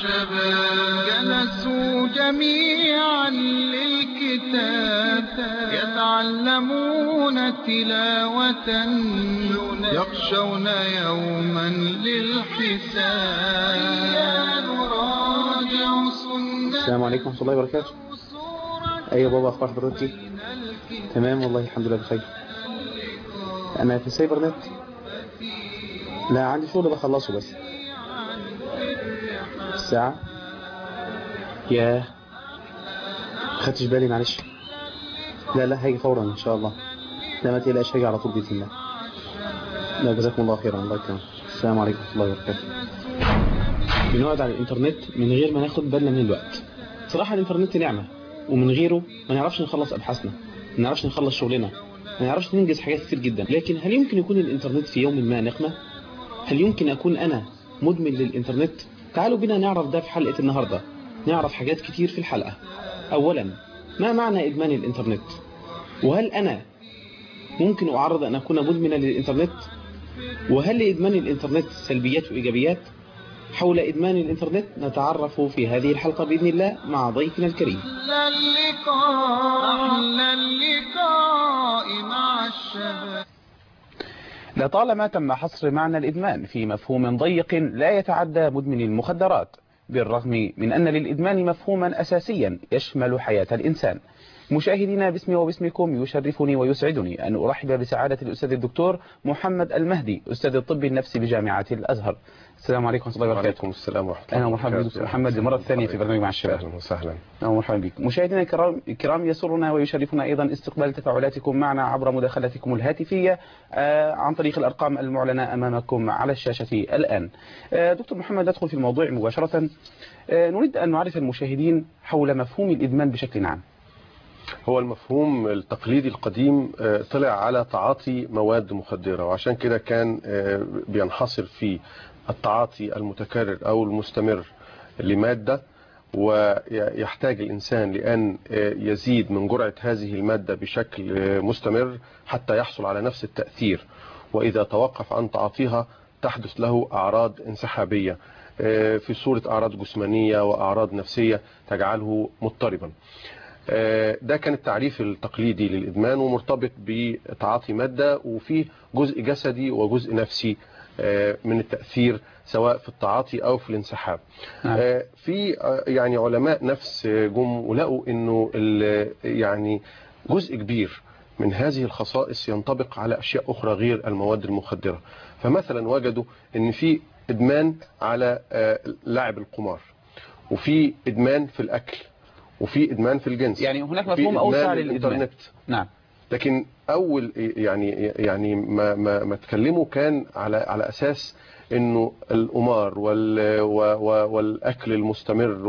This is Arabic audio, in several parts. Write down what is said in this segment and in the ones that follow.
الشباب جلسوا جميعا للكتاب يتعلمون تلاوة يخشون يوما للحساب. نراجع سنة. السلام عليكم ورحمة الله وبركاته. أيوة بابا، أخبار حضرتك؟ تمام والله الحمد لله بخير. أنا في السايبر نت. لا عندي شغل بخلصه بس. الساعة ياه خدتش بالي معلش. لا هاجي فورا إن شاء الله. لا ما تقلقش هاجي على طول بإذن الله. لا جزاكم الله خيرا. الله يكرمك. السلام عليكم ورحمة الله وبركاته. بنقعد على الإنترنت من غير ما ناخد بالنا من الوقت. صراحة الإنترنت نعمة، ومن غيره ما نعرفش نخلص أبحاثنا، ما نعرفش نخلص شغلنا، ما نعرفش ننجز حاجات كتير جدا. لكن هل يمكن يكون الإنترنت في يوم ما نقمة؟ هل يمكن أكون أنا مدمن للإنترنت؟ تعالوا بنا نعرف ده في حلقة النهاردة. نعرف حاجات كتير في الحلقة. أولا، ما معنى إدمان الإنترنت؟ وهل أنا ممكن أعرض أن أكون مدمنا للإنترنت؟ وهل لإدمان الإنترنت سلبيات وإيجابيات؟ حول إدمان الإنترنت نتعرف في هذه الحلقة بإذن الله مع ضيفنا الكريم. أحلى اللقاء مع الشباب. لطالما تم حصر معنى الإدمان في مفهوم ضيق لا يتعدى مدمن المخدرات، بالرغم من أن للإدمان مفهوما أساسيا يشمل حياة الإنسان. مشاهدينا باسمي وباسمكم يشرفني ويسعدني أن أرحب بسعادة الأستاذ الدكتور محمد المهدي، أستاذ الطب النفسي بجامعة الأزهر. السلام عليكم ورحمة الله وبركاته. وعليكم السلام ورحمة الله. أهلا ومرحبا بك دكتور محمد للمرة الثانية في برنامج مع الشباب. أهلا وسهلا. أهلا ومرحبا بك. مشاهدينا الكرام يسرنا ويشرفنا أيضا استقبال تفاعلاتكم معنا عبر مداخلاتكم الهاتفية عن طريق الأرقام المعلنة أمامكم على الشاشة الآن. دكتور محمد، ندخل في الموضوع مباشرة. نريد أن نعرف المشاهدين حول مفهوم الإدمان بشكل عام. هو المفهوم التقليدي القديم طلع على تعاطي مواد مخدرة، وعشان كده كان بينحصر في التعاطي المتكرر أو المستمر لمادة، ويحتاج الإنسان لأن يزيد من جرعة هذه المادة بشكل مستمر حتى يحصل على نفس التأثير، وإذا توقف عن تعاطيها تحدث له أعراض انسحابية في صورة أعراض جسمانية وأعراض نفسية تجعله مضطربا. ده كان التعريف التقليدي للإدمان، ومرتبط بتعاطي مادة وفيه جزء جسدي وجزء نفسي من التأثير سواء في التعاطي أو في الانسحاب. في يعني علماء نفس جم ولقوا إنه يعني جزء كبير من هذه الخصائص ينطبق على أشياء أخرى غير المواد المخدرة. فمثلا وجدوا إن في إدمان على لعب القمار، وفي إدمان في الأكل، وفي إدمان في الجنس. يعني هناك مفهوم أوسع للإدمان. نعم. لكن أول يعني ما تكلموا كان على أساس إنه القمار والأكل المستمر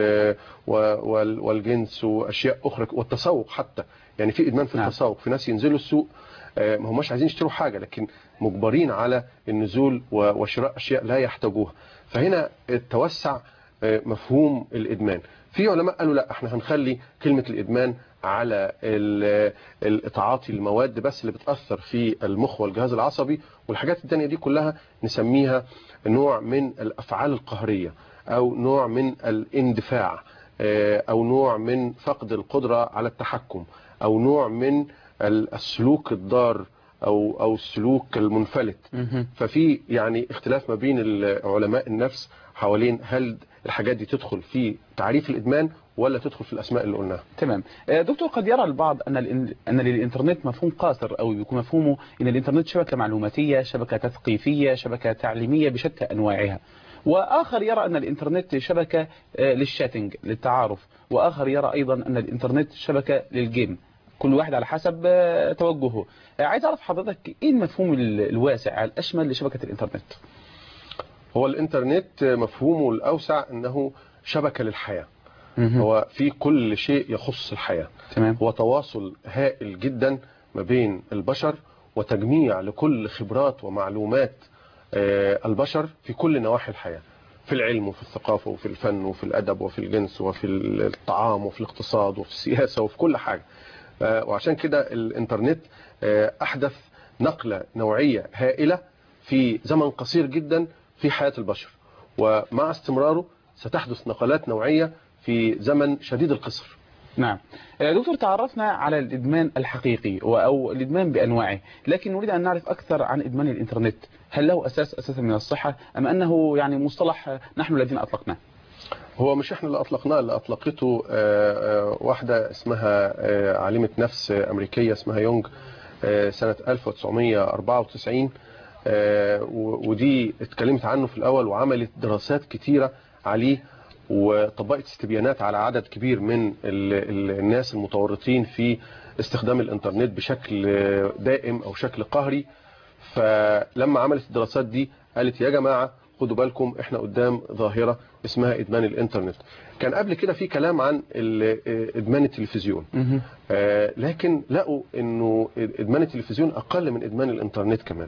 والجنس وأشياء أخرى والتسوق حتى. يعني في إدمان في التسوق، في ناس ينزلوا السوق ما هماش عايزين يشتروا حاجة، لكن مجبرين على النزول وشراء أشياء لا يحتاجوها. فهنا توسع مفهوم الإدمان. في علماء قالوا لا، احنا هنخلي كلمة الإدمان على تعاطي المواد بس اللي بتأثر في المخ والجهاز العصبي، والحاجات التانية دي كلها نسميها نوع من الأفعال القهرية، أو نوع من الاندفاع، أو نوع من فقد القدرة على التحكم، أو نوع من السلوك الضار أو السلوك المنفلت. ففي يعني اختلاف ما بين علماء النفس حوالين هل الحاجات دي تدخل في تعريف الإدمان ولا تدخل في الأسماء اللي قلناها. تمام. دكتور، قد يرى البعض أن للإنترنت مفهوم قاصر، أو يكون مفهومه أن الإنترنت شبكة معلوماتية، شبكة تثقيفية، شبكة تعليمية بشتى أنواعها، وآخر يرى أن الإنترنت شبكة للشاتنج للتعارف، وآخر يرى أيضا أن الإنترنت شبكة للجيم، كل واحد على حسب توجهه. عايز أعرف حضرتك إيه المفهوم الواسع الأشمل لشبكة الإنترنت؟ هو الإنترنت مفهومه الأوسع أنه شبكة للحياة. هو في كل شيء يخص الحياة. تمام. هو تواصل هائل جدا ما بين البشر، وتجميع لكل خبرات ومعلومات البشر في كل نواحي الحياة، في العلم وفي الثقافة وفي الفن وفي الأدب وفي الجنس وفي الطعام وفي الاقتصاد وفي السياسة وفي كل حاجة. وعشان كده الإنترنت أحدث نقلة نوعية هائلة في زمن قصير جدا في حياة البشر، ومع استمراره ستحدث نقلات نوعية في زمن شديد القصر. نعم دكتور، تعرفنا على الإدمان الحقيقي أو الإدمان بأنواعه، لكن نريد أن نعرف أكثر عن إدمان الإنترنت. هل له أساسا من الصحة أم أنه يعني مصطلح نحن الذين أطلقناه؟ هو مش احنا اللي أطلقناه، اللي أطلقته واحدة اسمها عالمة نفس أمريكية اسمها يونغ سنة 1994، ودي اتكلمت عنه في الأول وعملت دراسات كتيرة عليه وطبقت استبيانات على عدد كبير من الناس المتورطين في استخدام الانترنت بشكل دائم او شكل قهري. فلما عملت الدراسات دي قالت يا جماعة خدوا بالكم احنا قدام ظاهرة اسمها ادمان الانترنت. كان قبل كده في كلام عن ادمان التلفزيون، لكن لقوا انه ادمان التلفزيون اقل من ادمان الانترنت كمان.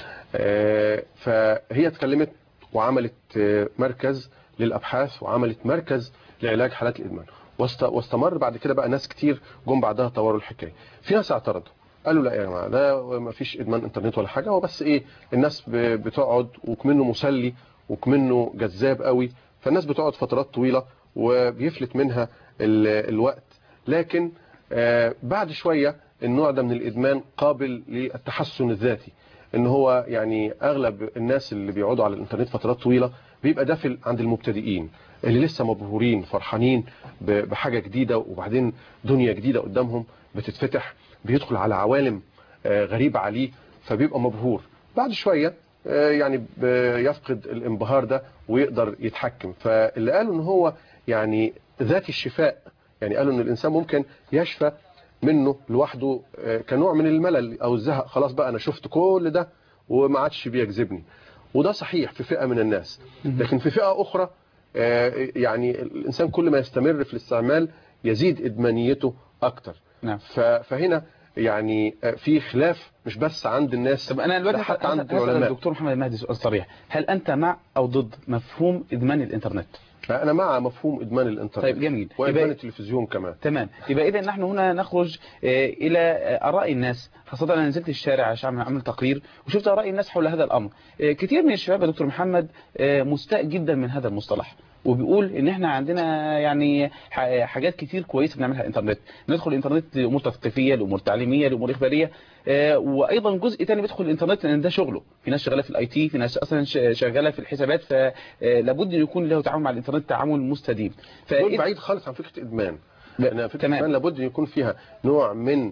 فهي اتكلمت وعملت مركز للأبحاث وعملت مركز لعلاج حالات الإدمان، واستمر بعد كده بقى ناس كتير جم بعدها طوروا الحكاية. في ناس اعترضوا قالوا لا يا جماعة ده ما فيش إدمان إنترنت ولا حاجة، هو بس إيه الناس بتقعد وكمنه مسلي وكمنه جذاب قوي، فالناس بتقعد فترات طويلة وبيفلت منها الوقت. لكن بعد شوية النوع ده من الإدمان قابل للتحسن الذاتي، ان هو يعني اغلب الناس اللي بيقعدوا على الانترنت فترات طويلة بيبقى دافل عند المبتدئين اللي لسه مبهورين فرحانين بحاجة جديدة، وبعدين دنيا جديدة قدامهم بتتفتح، بيدخل على عوالم غريبة عليه فبيبقى مبهور. بعد شوية يعني بيفقد الانبهار ده ويقدر يتحكم. فاللي قالوا ان هو يعني ذات الشفاء، يعني قالوا ان الانسان ممكن يشفى منه لوحده كنوع من الملل او الزهق، خلاص بقى انا شفت كل ده وما عادش بيجذبني. وده صحيح في فئة من الناس، لكن في فئة اخرى يعني الانسان كل ما يستمر في الاستعمال يزيد ادمانيته اكتر. نعم. فهنا يعني في خلاف مش بس عند الناس، طب انا دلوقتي حتى عند العلماء. الدكتور محمد المهدي سؤال صريح، هل انت مع او ضد مفهوم ادمان الانترنت؟ أنا مع مفهوم إدمان الإنترنت. طيب جميل. وإدمان التلفزيون كمان. تمام. يبقى إذا نحن هنا نخرج إلى آراء الناس، خاصة أنا نزلت الشارع عشان أعمل تقرير وشفت آراء الناس حول هذا الأمر. كثير من الشباب يا دكتور محمد مستاء جدا من هذا المصطلح، وبيقول ان احنا عندنا يعني حاجات كتير كويسه بنعملها على الانترنت. ندخل الانترنت لامور تثقيفيه، لامور تعليميه، لامور اخباريه، وايضا جزء ثاني بيدخل الانترنت لان ده شغله. في ناس شغاله في الاي تي، في ناس اصلا شغاله في الحسابات، فلابد ان يكون له تعامل مع الانترنت تعامل مستديم. دول بعيد خالص عن فكره ادمان. لان فكره الادمان لابد ان يكون فيها نوع من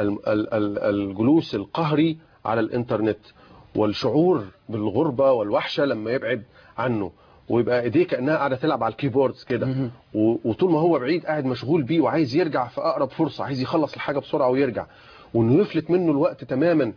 الجلوس القهري على الانترنت والشعور بالغربه والوحشه لما يبعد عنه، ويبقى ايديه كانها قاعده تلعب على الكيبوردز كده، وطول ما هو بعيد قاعد مشغول بيه وعايز يرجع في اقرب فرصه، عايز يخلص الحاجه بسرعه ويرجع، وانه يفلت منه الوقت تماما.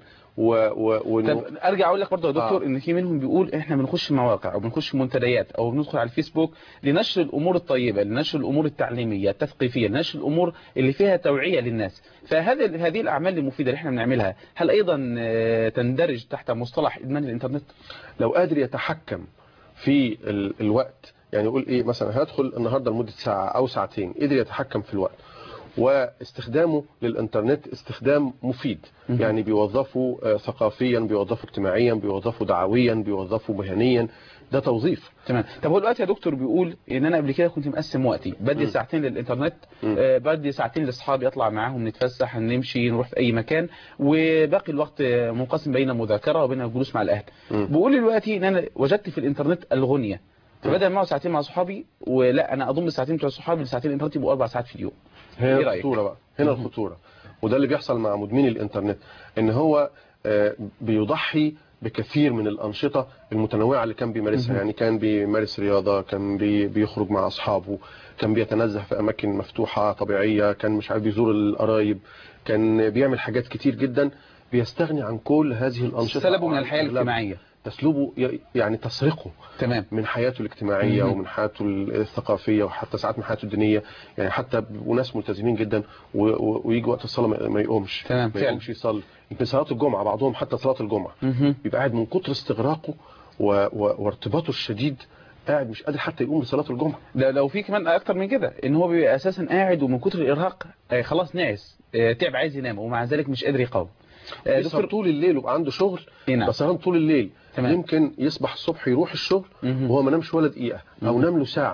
طب ارجع اقول لك برضه يا دكتور ان في منهم بيقول احنا بنخش مواقع او بنخش منتديات او بندخل على الفيسبوك لنشر الامور الطيبه، لنشر الامور التعليميه التثقيفيه، لنشر الامور اللي فيها توعيه للناس. هذه الاعمال المفيده اللي احنا بنعملها هل ايضا تندرج تحت مصطلح ادمان الانترنت؟ لو قادر يتحكم في الوقت، يعني يقول ايه مثلا هدخل النهارده لمده ساعه او ساعتين، قدر يتحكم في الوقت واستخدامه للانترنت استخدام مفيد، يعني بيوظفه ثقافيا، بيوظفه اجتماعيا، بيوظفه دعويا، بيوظفه مهنيا، ده توظيف. تمام. طب هو دلوقتي يا دكتور بيقول ان انا قبل كده كنت مقسم وقتي، بدي ساعتين للانترنت، بدي ساعتين لاصحابي اطلع معاهم نتفسح نمشي نروح في اي مكان، وباقي الوقت منقسم بين المذاكره وبين الجلوس مع الاهل. بيقول دلوقتي ان انا وجدت في الانترنت الغنيه، فبدل ما اقعد ساعتين مع صحابي ولا انا اضم الساعتين بتوع صحابي لساعتين الانترنت يبقوا 4 ساعات في اليوم. هنا الخطوره بقى، هنا الخطوره، وده اللي بيحصل مع مدمني الانترنت، ان هو بيضحي بكثير من الأنشطة المتنوعة اللي كان بيمارسها. يعني كان بيمارس رياضة، كان بيخرج مع أصحابه، كان بيتنزه في أماكن مفتوحة طبيعية، كان مش عارف بيزور القرايب، كان بيعمل حاجات كتير جدا، بيستغني عن كل هذه الأنشطة. سلبه من الحياة الاجتماعية، تسلبه، يعني تسرقه تمام من حياته الاجتماعية ومن حياته الثقافية وحتى ساعات من حياته الدينية. يعني حتى بيبقوا ناس ملتزمين جدا ويجي وقت الصلاة ما يقومش، تمام ما يقومش يصلي. يمكن صلاة الجمعة بعضهم حتى صلاة الجمعة بيبقى قاعد من كتر استغراقه وارتباطه الشديد قاعد مش قادر حتى يقوم لصلاة الجمعة. ده لو في كمان اكتر من كده ان هو بيبقى اساسا قاعد ومن كتر الارهاق خلاص ناعس تعب عايز ينام ومع ذلك مش قادر يقاوم. بيسهر طول الليل ويبقى عنده شغل، بسهران طول الليل. تمام. يمكن يصبح الصبح يروح الشغل وهو ما نامش ولا دقيقة او نام له ساعة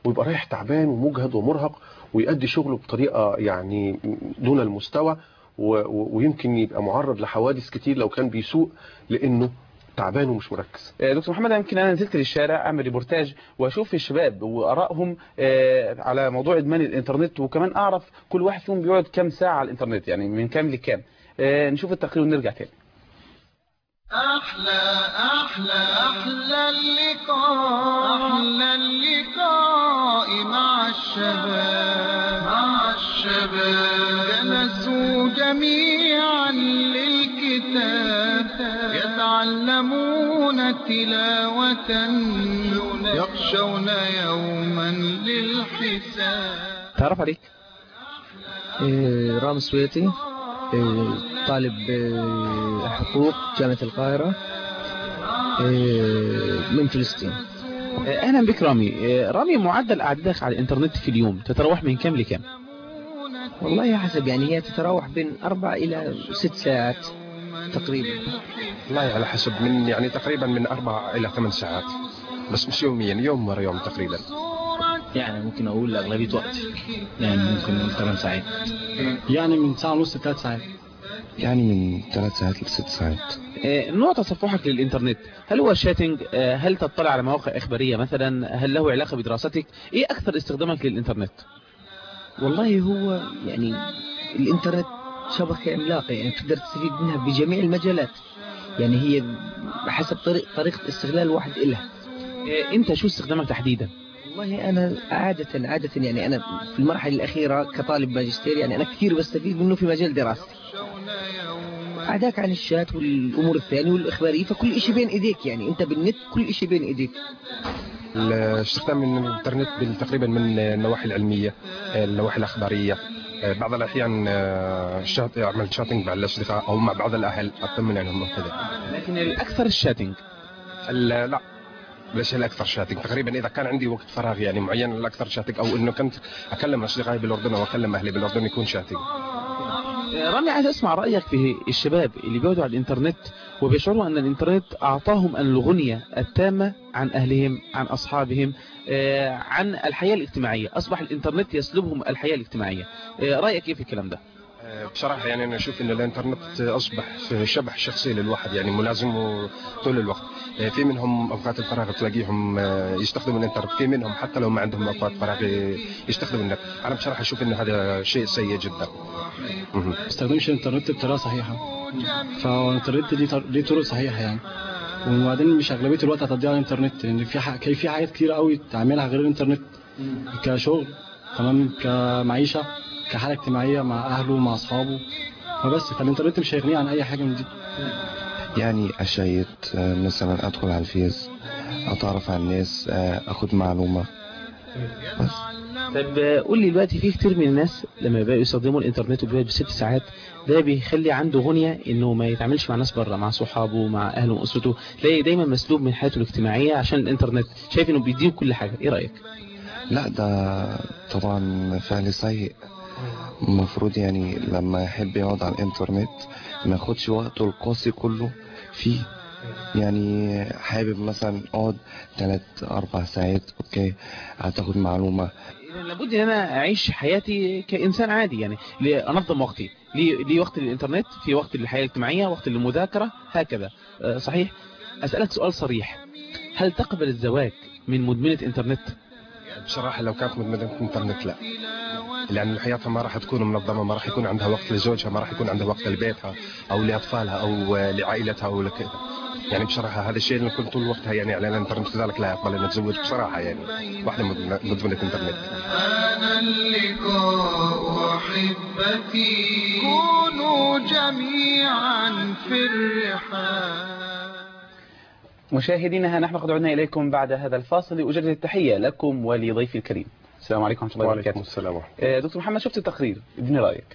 ويبقى رايح تعبان ومجهد ومرهق ويؤدي شغله بطريقة يعني دون المستوى، ويمكن يبقى معرض لحوادث كتير لو كان بيسوق لأنه تعبان ومش مركز. دكتور محمد، يمكن انا نزلت للشارع اعمل ريبورتاج واشوف الشباب وارائهم على موضوع ادمان الانترنت، وكمان اعرف كل واحد فيهم بيقعد كام ساعه على الانترنت، يعني من كام لكام. نشوف التقرير ونرجع تاني. أحلى اللقاء مع الشباب جلسوا جميعا للكتاب يتعلمون تلاوة يخشون يوما للحساب. تعرف عليك؟ رامي سويتي، طالب حقوق جامعة القاهرة من فلسطين. اهلا بك رامي، معدل قعدتك على الانترنت في اليوم تتراوح من كام لكام؟ والله حسب، يعني هي تتراوح بين 4 إلى 6 ساعات تقريبا. والله على حسب، من يعني تقريبا من 4 إلى 8 ساعات، بس مش يوميا، يوم ورا يوم تقريبا. يعني ممكن أقول أغلبية وقتي، يعني ممكن نقول 8 ساعات، يعني من ساعة ونص ل3 ساعات، يعني من 3 ساعات ل6 ساعات. نوع تصفحك للإنترنت هل هو شاتنج؟ هل تطلع على مواقع إخبارية مثلا؟ هل له علاقة بدراستك؟ إيه أكثر استخدامك للإنترنت؟ والله هو يعني الإنترنت شبكة عملاقة، يعني تقدر تستفيد منها بجميع المجالات، يعني هي بحسب طريقة استغلال الواحد إلها. أنت شو استخدامك تحديدا؟ والله أنا عادة يعني أنا في المرحلة الأخيرة كطالب ماجستير، يعني أنا كثير بستفيد منه في مجال دراستي، عداك عن الشات والأمور الثانية والإخبارية، فكل شيء بين إيديك، يعني أنت بالنت كل شيء بين إيديك. الاستخدام من الانترنت تقريبا من النواحي العلمية، النواحي الأخبارية، بعض الأحيان أعمل شاتنج مع الأصدقاء أو مع بعض الأهل أطمن عنهم وكذا. لكن الأكثر الشاتنج؟ لا، ليش الأكثر شاتنج؟ تقريبا إذا كان عندي وقت فراغ يعني معين الأكثر شاتنج، أو إنه كنت أكلم أصدقائي بالأردن أو أكلم أهلي بالأردن يكون شاتنج. رامي، عايز أسمع رأيك في الشباب اللي بيقعدوا على الإنترنت وبيشعروا أن الإنترنت أعطاهم الغنية التامة عن أهلهم، عن أصحابهم، عن الحياة الاجتماعية. أصبح الإنترنت يسلبهم الحياة الاجتماعية. رأيك إيه في الكلام ده؟ بصراحة يعني أنا أشوف إن الإنترنت أصبح شبح شخصي للواحد، يعني ملازمه طول الوقت. في منهم أوقات الفراغ تلاقيهم يستخدموا الإنترنت، في منهم حتى لو ما عندهم أوقات فراغ يستخدموا النت. أنا بصراحة أشوف إن هذا شيء سيء جدا. ما استخدمش الإنترنت بطريقة صحيحة، فالإنترنت دي طرق صحيحة يعني، وبعدين مش أغلبية الوقت هتضيع على الإنترنت، لأن في حاجات كتير قوي تعملها غير الإنترنت، كشغل تمام، كمعيشة، كحالة اجتماعية مع أهله ومع أصحابه، فالإنترنت مش هيغنيه عن أي حاجة من دي. يعني أشيت مثلا أدخل على الفيس، أتعرف على الناس، أخد معلومة بس. طب قول لي دلوقتي، في كتير من الناس لما بقوا يستخدموا الإنترنت وبيقعد ب6 ساعات، ده بيخلي عنده غنية إنه ما يتعاملش مع ناس بره، مع صحابه، مع أهله وأسرته، تلاقي دايما مسلوب من حياته الاجتماعية عشان الإنترنت، شايف إنه بيديه كل حاجة. إيه رأيك؟ لا، ده طبعا فعل سيء. المفروض يعني لما يحب يقعد على الإنترنت ما ياخدش وقته القاسي كله فيه، يعني حابب مثلا اقعد 3-4 ساعات، اوكي هتاخد معلومة. لابد ان انا اعيش حياتي كانسان عادي، يعني انظم وقتي، لي وقت للانترنت، في وقت للحياة الاجتماعية، وقت للمذاكرة، هكذا. صحيح. اسألك سؤال صريح، هل تقبل الزواج من مدمنة انترنت؟ بصراحة لو كانت مدمنة انترنت لا، لأن حياتها ما راح تكون منظمة، ما راح يكون عندها وقت لزوجها، ما راح يكون عندها وقت لبيتها أو لأطفالها أو لعائلتها أو لكذا. يعني بصراحة هذا الشيء اللي كنت طول وقتها يعني على الانترنت، لذلك لا أقبل أن أتزوج بصراحة، يعني واحدة مدمنة انترنت. أنا اللقاء أحبتي كونوا جميعا في الرحاب. مشاهدينا، نحن قد عدنا إليكم بعد هذا الفاصل، أجدد التحية لكم ولضيفي الكريم. السلام عليكم ورحمة الله وبركاته. وعليكم السلام ورحمة. دكتور محمد، شفت التقرير، اديني رأيك.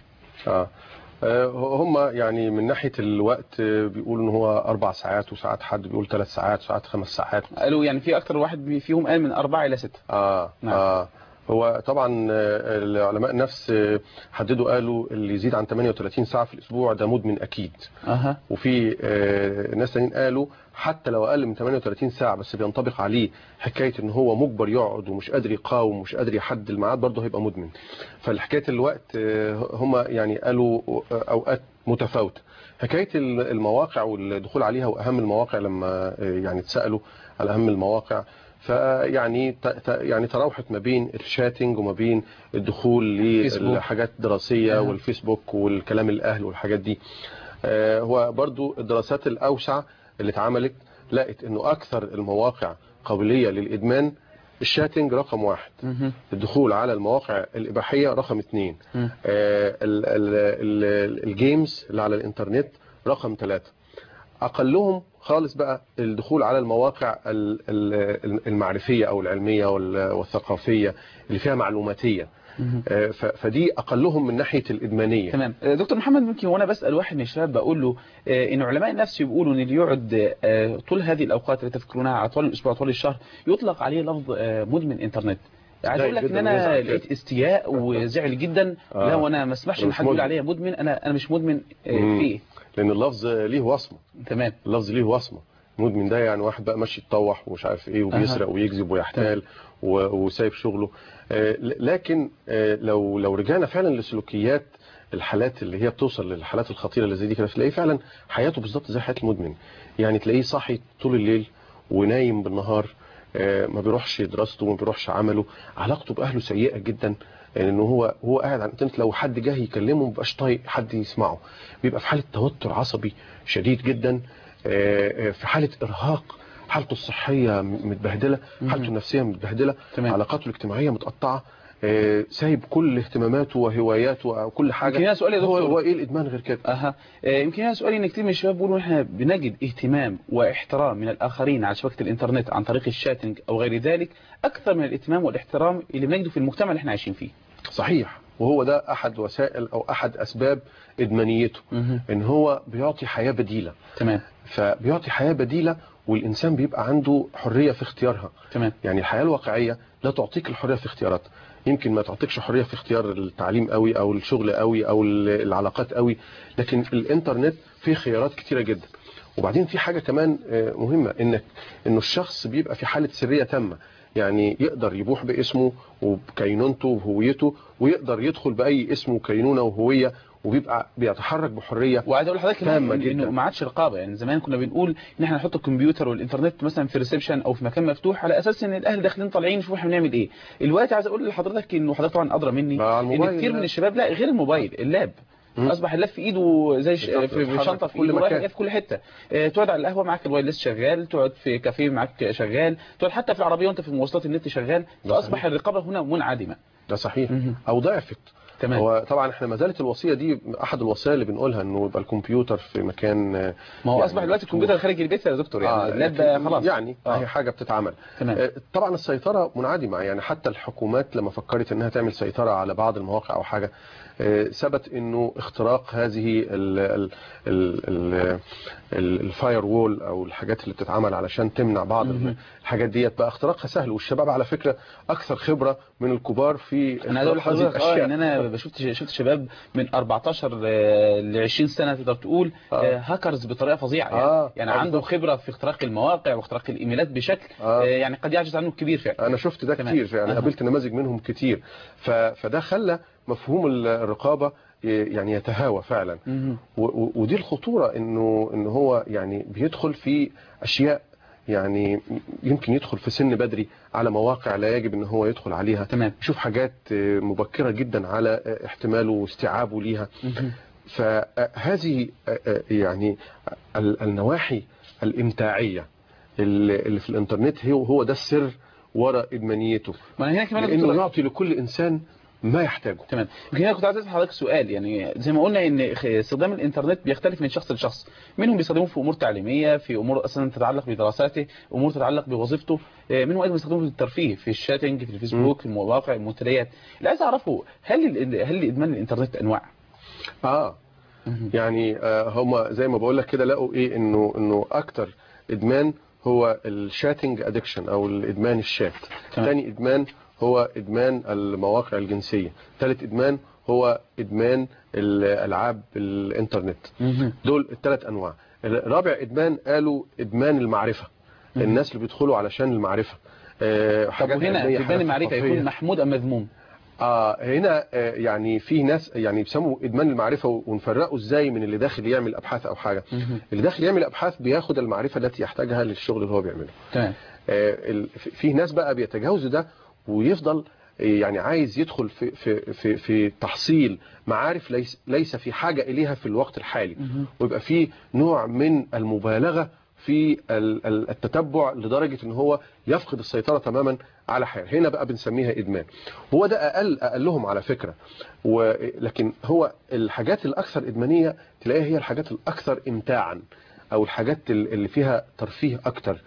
هم يعني من ناحية الوقت بيقولوا ان هو 4 ساعات، وساعات حد بيقول 3 ساعات، وساعات 5 ساعات. قالوا يعني في اكتر واحد فيهم قال من 4 إلى 6. نعم. هو طبعا العلماء النفس حددوا، قالوا اللي يزيد عن 38 ساعة في الأسبوع ده مدمن أكيد. وفي ناس تانيين قالوا حتى لو اقل من 38 ساعه بس بينطبق عليه حكايه ان هو مجبر يقعد ومش قادر يقاوم ومش قادر يحدد الميعاد، برضه هيبقى مدمن. فالحكايه الوقت هم يعني قالوا اوقات متفاوته. حكايه المواقع والدخول عليها، واهم المواقع لما يعني اتسالوا على اهم المواقع، فيعني يعني تراوحت ما بين الشاتنج وما بين الدخول لحاجات دراسيه والفيسبوك والكلام الاهل والحاجات دي. هو برضو الدراسات الاوسع اللي اتعملت لقت انه اكثر المواقع قابليه للادمان الشاتنج رقم 1، الدخول على المواقع الاباحيه رقم 2، الجيمز اللي على الانترنت رقم 3، اقلهم خالص بقى الدخول على المواقع المعرفيه او العلميه والثقافيه اللي فيها معلوماتيه. فدي اقلهم من ناحيه الادمانيه. تمام. دكتور محمد، ممكن وانا بسال واحد من الشباب بقول له ان علماء النفس بيقولوا ان اللي يقعد طول هذه الاوقات اللي تذكرونها على طول الاسبوع طول الشهر يطلق عليه لفظ مدمن انترنت. عايز اقول لك ان انا لقيت استياء وزعل جدا. لا، وانا ما اسمحش ان حد يقول عليا مدمن. انا مش مدمن. في ايه؟ لان اللفظ ليه وصمه. تمام. اللفظ ليه وصمه. مدمن ده يعني واحد بقى ماشي يتطوح ومش عارف ايه وبيسرق ويكذب ويحتال وسايب شغله. لكن لو رجعنا فعلا لسلوكيات الحالات اللي هي بتوصل للحالات الخطيره اللي زي دي كده، تلاقيه فعلا حياته بالظبط زي حياه المدمن. يعني تلاقيه صاحي طول الليل ونايم بالنهار، ما بيروحش دراسته وما بيروحش عمله، علاقته باهله سيئه جدا، لانه هو قاعد على الانترنت لو حد جه يكلمه ما بيبقاش طايق حد يسمعه، بيبقى في حاله توتر عصبي شديد جدا، في حاله ارهاق، حالته الصحيه متبهدله، حالته النفسيه متبهدله، علاقاته الاجتماعيه متقطعه، سايب كل اهتماماته وهواياته وكل حاجه. يمكن هنا سؤالي يا دكتور، هو ايه الادمان غير كده؟ يمكن هنا سؤالي ان كتير من الشباب بيقولوا احنا بنجد اهتمام واحترام من الاخرين على شبكه الانترنت عن طريق الشاتنج او غير ذلك اكثر من الاهتمام والاحترام اللي بنجده في المجتمع اللي احنا عايشين فيه. صحيح، وهو ده احد وسائل او احد اسباب ادمانيته، ان هو بيعطي حياه بديله. تمام. فبيعطي حياه بديله والانسان بيبقى عنده حريه في اختيارها. تمام. يعني الحياه الواقعيه لا تعطيك الحريه في اختياراتها، يمكن ما تعطيكش حريه في اختيار التعليم قوي او الشغل قوي او العلاقات قوي، لكن الانترنت فيه خيارات كتيره جدا. وبعدين في حاجه كمان مهمه، انه الشخص بيبقى في حاله سريه تامه، يعني يقدر يبوح باسمه وبكينونته وهويته، ويقدر يدخل باي اسم وكينونه وهويه، وبيبقى بيتحرك بحريه. وعايز اقول لحضرتك انه ما عادش رقابه. يعني زمان كنا بنقول ان احنا نحط الكمبيوتر والانترنت مثلا في ريسبشن او في مكان مفتوح على اساس ان الاهل داخلين طالعين يشوفوا احنا بنعمل ايه. الوقت عايز اقول لحضرتك انه حضرتك طبعا ادرى مني ان كتير من الشباب لا غير الموبايل، اللاب اصبح اللاب في ايده زي في شنطه في ايده، رايح في كل حته. تقعد على القهوه معاك الواير ليست شغال، تقعد في كافيه معاك شغال، تقعد حتى في العربيه وانت في المواصلات النت شغال. فاصبح الرقابه هنا منعدمه. ده صحيح. او ضعفت. تمام. هو طبعا احنا ما زالت الوصيه دي احد الوصايا اللي بنقولها، انه يبقى الكمبيوتر في مكان. ما هو يعني اصبح دلوقتي الكمبيوتر خارج البيت يا دكتور، يعني اللاب خلاص يعني هي حاجه بتتعمل. تمام. طبعا السيطره منعدمه، يعني حتى الحكومات لما فكرت انها تعمل سيطره على بعض المواقع او حاجه، ثبت انه اختراق هذه الفاير وول او الحاجات اللي بتتعمل علشان تمنع بعض الحاجات ديت بقى اختراقها سهل. والشباب على فكره اكثر خبره من الكبار في انا اقول لحضرتك ان انا شفت شباب من 14 ل 20 سنه تقدر تقول هاكرز بطريقه فظيعه. يعني عنده خبره في اختراق المواقع واختراق الايميلات بشكل يعني قد يعجز عنه الكبير فعلا. انا شفت ده كتير فعلا. قابلت نماذج منهم كتير. فده خلى مفهوم الرقابه يعني يتهاوى فعلا. ودي الخطوره، انه هو يعني بيدخل في اشياء، يعني يمكن يدخل في سن بدري على مواقع لا يجب ان هو يدخل عليها. تمام. يشوف حاجات مبكره جدا على احتماله واستيعابه ليها. فهذه يعني النواحي الامتاعيه اللي في الانترنت هو ده السر وراء ادمانيته، لانه يعطي لكل انسان ما يحتاجه. تمام. يمكن انا كنت عايز اسال حضرتك سؤال، يعني زي ما قلنا ان استخدام الانترنت بيختلف من شخص لشخص، منهم بيستخدموه في امور تعليميه، في امور اصلا تتعلق بدراساته، امور تتعلق بوظيفته، منهم ايضا بيستخدموه في الترفيه، في الشاتنج، في الفيسبوك، في المواقع، المنتديات. اللي عايز اعرفه هل ادمان الانترنت انواع؟ يعني هم زي ما بقول لك كده لقوا ايه، انه اكتر ادمان هو الشاتنج ادكشن او الادمان الشات. ثاني ادمان هو ادمان المواقع الجنسيه. ثالث ادمان هو ادمان الالعاب الانترنت. دول الثلاث انواع. رابع ادمان قالوا ادمان المعرفة، الناس اللي بيدخلوا علشان المعرفة. طب وهنا ادمان المعرفة يكون محمود ام مذموم؟ هنا يعني في ناس يعني بيسموا ادمان المعرفة، ونفرقوا ازاي من اللي داخل يعمل ابحاث او حاجة. اللي داخل يعمل ابحاث بياخد المعرفة التي يحتاجها للشغل اللي هو بيعمله. تمام. في ناس بقى بيتجاوزوا ده ويفضل يعني عايز يدخل في تحصيل معارف ليس في حاجة إليها في الوقت الحالي، ويبقى في نوع من المبالغة في التتبع لدرجة ان هو يفقد السيطرة تماما على حياته. هنا بقى بنسميها إدمان. هو ده أقلهم على فكرة، لكن هو الحاجات الأكثر إدمانية تلاقيها هي الحاجات الأكثر إمتاعا، أو الحاجات اللي فيها ترفيه أكتر.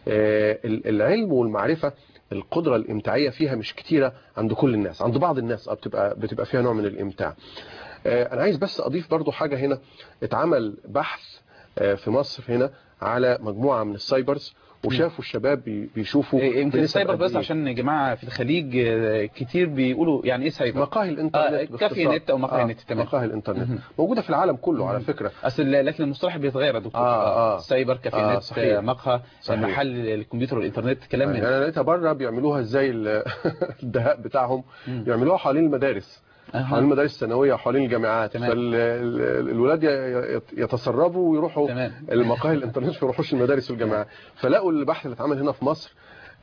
العلم والمعرفة القدرة الإمتاعية فيها مش كتيرة عند كل الناس، عند بعض الناس بتبقى فيها نوع من الإمتاع. أنا عايز بس أضيف برضو حاجة هنا. اتعمل بحث في مصر هنا على مجموعة من السايبرز، وشافوا الشباب بيشوفوا يمكن السايبر بس عشان يا جماعة في الخليج كتير بيقولوا يعني ايه سايبر؟ مقاهي الانترنت، كافي نت او مقاهي نت. تمام. مقاهي الانترنت موجودة في العالم كله على فكرة. لكن المصطلح بيتغير يا دكتور. سايبر، كافي نت، صحيح. مقهى، محل الكمبيوتر والانترنت، كلام من انا لقيتها بره بيعملوها زي الدهاء بتاعهم، بيعملوها حوالين المدارس، حوالين المدارس الثانويه وحوالين الجامعات. فالولاد يتسربوا ويروحوا المقاهي الانترنت، ما يروحوش المدارس والجامعات. فلقوا البحث اللي اتعمل هنا في مصر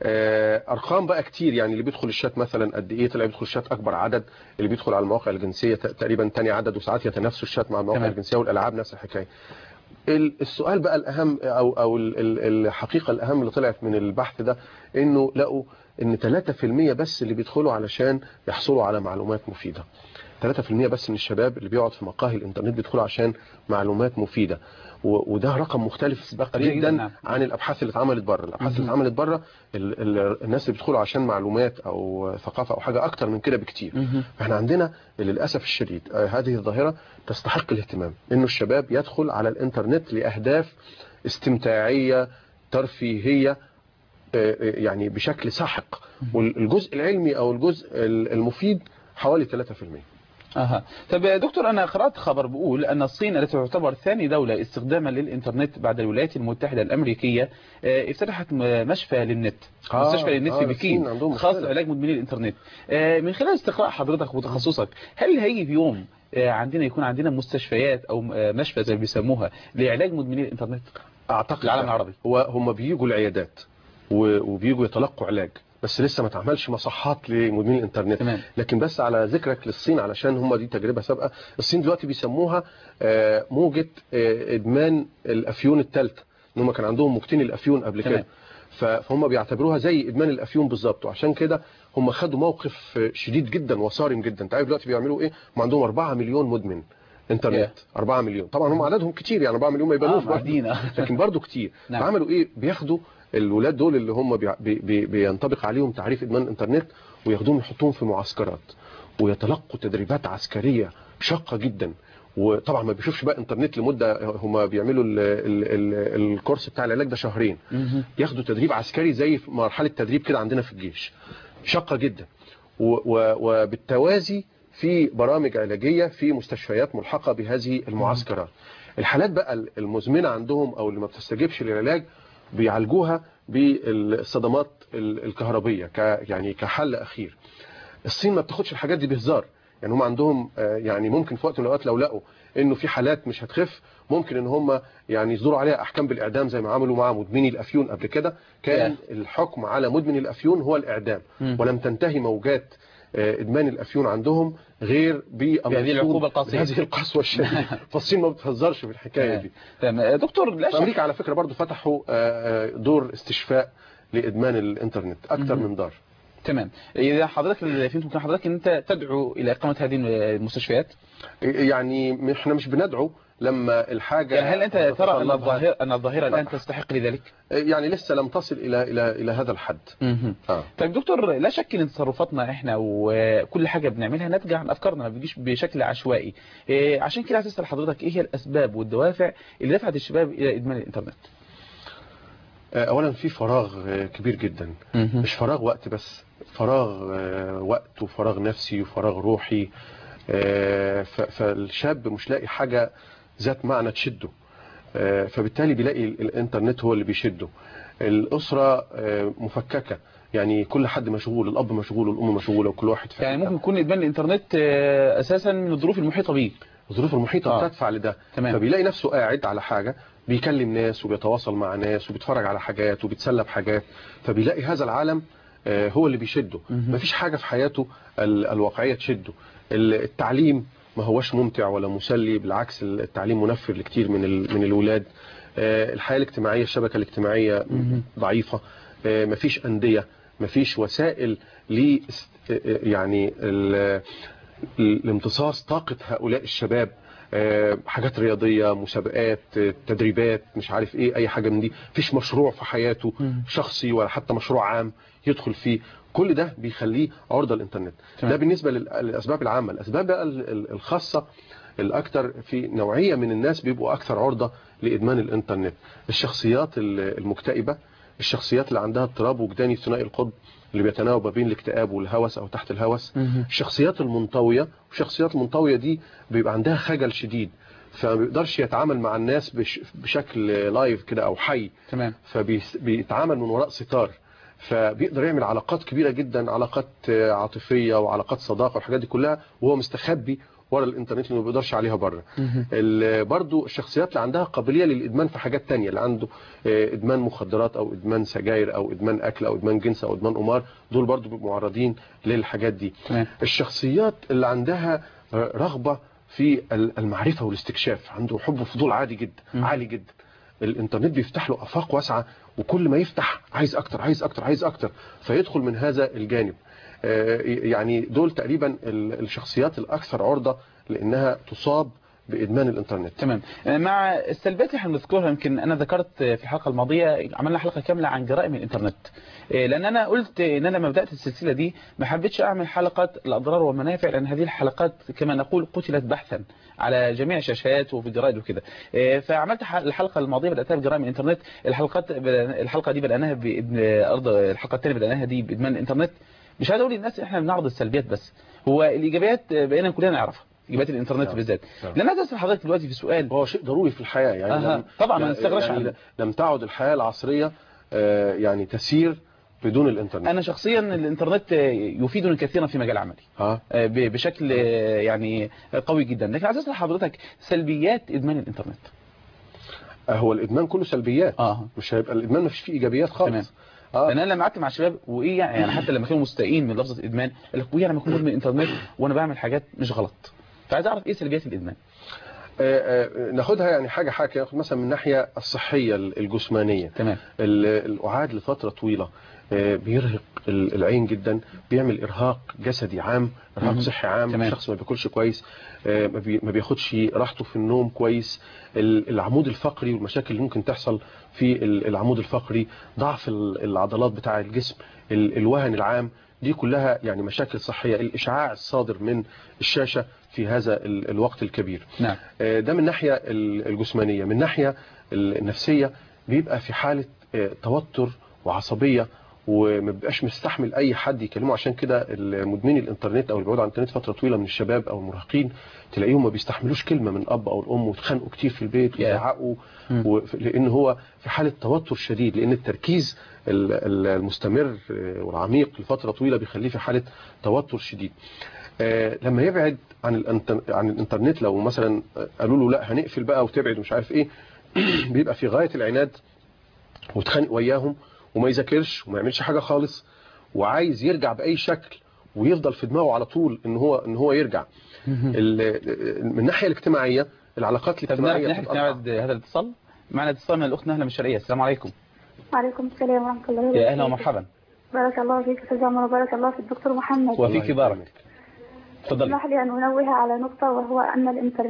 ارقام بقى كتير، يعني اللي بيدخل الشات مثلا قد ايه، طلع بيدخل الشات اكبر عدد، اللي بيدخل على المواقع الجنسيه تقريبا تاني عدد، وساعات يتنافسوا الشات مع المواقع الجنسيه والالعاب نفس الحكايه. السؤال بقى الاهم او الحقيقه الاهم اللي طلعت من البحث ده، انه لقوا ان 3% بس اللي بيدخلوا علشان يحصلوا على معلومات مفيدة. 3% بس من الشباب اللي بيقعد في مقاهي الانترنت بيدخلوا عشان معلومات مفيدة، وده رقم مختلف جدا عن الابحاث اللي اتعملت بره. الابحاث اللي اتعملت بره الناس اللي بيدخلوا عشان معلومات او ثقافة او حاجة اكتر من كده بكتير. احنا عندنا للاسف الشديد هذه الظاهرة تستحق الاهتمام، انه الشباب يدخل على الانترنت لاهداف استمتاعية ترفيهية يعني بشكل ساحق، والجزء العلمي او الجزء المفيد حوالي 3%. طب يا دكتور، أنا قرأت خبر بيقول أن الصين التي تعتبر ثاني دولة استخداما للإنترنت بعد الولايات المتحدة الأمريكية افتتحت مشفى للنت، مستشفى للنت في بكين خاص بعلاج مدمني الإنترنت. من خلال استقراء حضرتك وتخصصك، هل هيجي في يوم يكون عندنا مستشفيات أو مشفى زي ما بيسموها لعلاج مدمني الإنترنت؟ أعتقد العالم العربي هم بييجوا العيادات وبييجوا يتلقوا علاج، بس لسه ما تعملش مصحات لمدمنين الانترنت. تمام. لكن بس على ذكرك للصين، علشان هم دي تجربة سابقة، الصين دلوقتي بيسموها موجة ادمان الافيون الثالثة، ان هم كان عندهم موجتين الافيون قبل كده، فهم بيعتبروها زي ادمان الافيون بالظبط، وعشان كده هم خدوا موقف شديد جدا وصارم جدا. انت عارف دلوقتي بيعملوا ايه؟ هم عندهم 4 مليون مدمن انترنت. 4 مليون طبعا هم عددهم كتير، يعني 4 مليون ما يبانوش لكن برضو كتير. فعملوا ايه؟ بياخدوا الولاد دول اللي هم بينطبق عليهم تعريف ادمان الانترنت، وياخدوهم يحطوهم في معسكرات ويتلقوا تدريبات عسكرية شاقة جدا. وطبعا ما بيشوفش بقى انترنت لمدة، هم بيعملوا الكورس بتاع العلاج ده شهرين، ياخدوا تدريب عسكري زي مرحلة تدريب كده عندنا في الجيش، شاقة جدا. وبالتوازي في برامج علاجية في مستشفيات ملحقة بهذه المعسكرات. الحالات بقى المزمنة عندهم او اللي ما بتستجيبش للعلاج بيعالجوها بالصدمات الكهربية يعني كحل أخير. الصين ما بتاخدش الحاجات دي بهزار، يعني هم عندهم يعني ممكن في وقت من الأوقات لو لقوا إنه في حالات مش هتخف، ممكن إن هم يعني يصدروا عليها أحكام بالإعدام زي ما عملوا مع مدمني الأفيون قبل كده. كان الحكم على مدمني الأفيون هو الإعدام، ولم تنتهي موجات ادمان الافيون عندهم غير بهذه العقوبه القاسيه، هذه القسوه الشديده. فالصين ما بتهزرش في الحكايه دي. تمام. دكتور، لا شك امريكا على فكره برضو فتحوا دور استشفاء لادمان الانترنت، اكثر من دار. تمام. اذا حضرتك اللي فهمت من حضرتك ان انت تدعو الى اقامه هذه المستشفيات، يعني احنا مش بندعو لما الحاجه، يعني هل انت ترى ان الظاهره الان تستحق لذلك؟ يعني لسه لم تصل الى هذا الحد. طيب دكتور، لا شك ان تصرفاتنا احنا وكل حاجه بنعملها ناتجه عن افكارنا، ما بيجيش بشكل عشوائي. عشان كده عايز اسال حضرتك، ايه هي الاسباب والدوافع اللي دفعت الشباب الى ادمان الانترنت؟ اولا في فراغ كبير جدا، مش فراغ وقت بس، فراغ وقت وفراغ نفسي وفراغ روحي. فالشاب مش لاقي حاجة ذات معنى تشده. فبالتالي بيلاقي الانترنت هو اللي بيشده. الأسرة مفككة، يعني كل حد مشغول، الأب مشغول والأم مشغولة وكل واحد في يعني ممكن يكون إدمان الإنترنت أساسا من الظروف المحيطة بيه. الظروف المحيطة بتدفع لده. تمام. فبيلاقي نفسه قاعد على حاجة، بيكلم ناس وبيتواصل مع ناس وبيتفرج على حاجات وبيتسلى بحاجات، فبيلاقي هذا العالم هو اللي بيشده. مفيش حاجة في حياته الواقعية تشده. التعليم ما هوش ممتع ولا مسلي، بالعكس التعليم منفر لكتير من الولاد. الحياة الاجتماعية، الشبكة الاجتماعية ضعيفة. مفيش أندية، مفيش وسائل يعني لامتصاص طاقة هؤلاء الشباب. حاجات رياضية، مسابقات، تدريبات، مش عارف ايه، اي حاجة من دي. مفيش مشروع في حياته شخصي ولا حتى مشروع عام يدخل فيه. كل ده بيخليه عرضة للإنترنت. ده بالنسبة للأسباب العامة. الأسباب بقى الخاصة الأكثر، في نوعية من الناس بيبقوا أكثر عرضة لإدمان الإنترنت. الشخصيات المكتئبة، الشخصيات اللي عندها اضطراب وجداني ثنائي القطب اللي بيتناوب بين الاكتئاب والهوس أو تحت الهوس. الشخصيات المنطوية، والشخصيات المنطوية دي بيبقى عندها خجل شديد، فما بيقدرش يتعامل مع الناس بشكل لايف كده أو حي. تمام. فبيتعامل من وراء ستار، فبيقدر يعمل علاقات كبيرة جدا، علاقات عاطفية وعلاقات صداقة والحاجات دي كلها وهو مستخبي ورا الانترنت اللي ما بيقدرش عليها بره. برضو الشخصيات اللي عندها قابلية للإدمان في حاجات تانية، اللي عنده إدمان مخدرات أو إدمان سجاير أو إدمان أكل أو إدمان جنس أو إدمان قمار، دول برضو بيبقوا معرضين للحاجات دي. الشخصيات اللي عندها رغبة في المعرفة والاستكشاف، عنده حب وفضول عالي جدا عالي جدا، الانترنت بيفتح له افاق واسعه، وكل ما يفتح عايز اكتر عايز اكتر عايز اكتر، فيدخل من هذا الجانب. يعني دول تقريبا الشخصيات الاكثر عرضه لانها تصاب بادمان الانترنت. تمام. مع السلبيات اللي احنا بنذكرها، يمكن انا ذكرت في الحلقه الماضيه عملنا حلقه كامله عن جرائم الانترنت، لان انا قلت ان انا لما بدات السلسله دي ما حبيتش اعمل حلقه الاضرار والمنافع، لان هذه الحلقات كما نقول قتلت بحثا على جميع الشاشات وفي الجرائد وكده. فعملت الحلقه الماضيه بداتها بجرائم الانترنت. الحلقه دي بداناها الحلقه الثانيه بداناها دي بادمان الانترنت. مش عايز اقول للناس احنا بنعرض السلبيات بس، هو الايجابيات بقينا كلنا نعرفها، ايجابيات الانترنت بالذات. لان انا اسال حضرتك دلوقتي في سؤال، هو شيء ضروري في الحياه يعني. طبعا ما نستغربش يعني عنه. لم تعد الحياه العصريه يعني تسير بدون الانترنت. انا شخصيا الانترنت يفيدني كثيرا في مجال عملي بشكل يعني قوي جدا. لكن عايز اسال حضرتك سلبيات ادمان الانترنت. هو الادمان كله سلبيات. مش هيبقى الادمان ما فيش فيه ايجابيات خالص. لان انا لما قعدت مع الشباب وايه يعني حتى لما كانوا مستائين من لفظه ادمان، قال لك وايه انا بكون مدمن انترنت وانا بعمل حاجات مش غلط. فعايز اعرف ايه سلبيات الادمان. ناخدها يعني حاجه ناخد مثلا من الناحيه الصحيه الجسمانيه. تمام. القعاد لفتره طويله بيرهق العين جدا، بيعمل ارهاق جسدي عام، ارهاق صحي عام. الشخص ما بياكلش كويس، ما بياخدش راحته في النوم كويس. العمود الفقري والمشاكل اللي ممكن تحصل في العمود الفقري، ضعف العضلات بتاع الجسم، الوهن العام، دي كلها يعني مشاكل صحية. الإشعاع الصادر من الشاشة في هذا الوقت الكبير. نعم. ده من ناحية الجسمانية. من ناحية النفسية بيبقى في حالة توتر وعصبية، وما بيبقاش مستحمل اي حد يكلمه. عشان كده المدمنين الانترنت او اللي بيقعدوا على الانترنت فتره طويله من الشباب او المراهقين تلاقيهم ما بيستحملوش كلمه من الاب او الام، ويتخانقوا كتير في البيت ويزعقوا، لان هو في حاله توتر شديد، لان التركيز المستمر والعميق لفتره طويله بيخليه في حاله توتر شديد. لما يبعد عن الانترنت، لو مثلا قالوا له لا هنقفل بقى وتبعد ومش عارف ايه، بيبقى في غايه العناد ويتخانق وياهم وما يذاكرش وما يعملش حاجة خالص، وعايز يرجع بأي شكل ويفضل في دماغه على طول ان هو يرجع. من الناحية الاجتماعية، العلاقات الاجتماعية. نعرض هذا الاتصال. معنا اتصال من الأخت نهلة من الشرقية. السلام عليكم. وعليكم السلام ورحمة الله وبركاته. يا أهلا ومرحبا. بارك الله فيك أستاذ عمر، وبارك الله في الدكتور محمد. وفيك بارك. تفضلي. اسمح لي أن أنوه على نقطة، وهو أن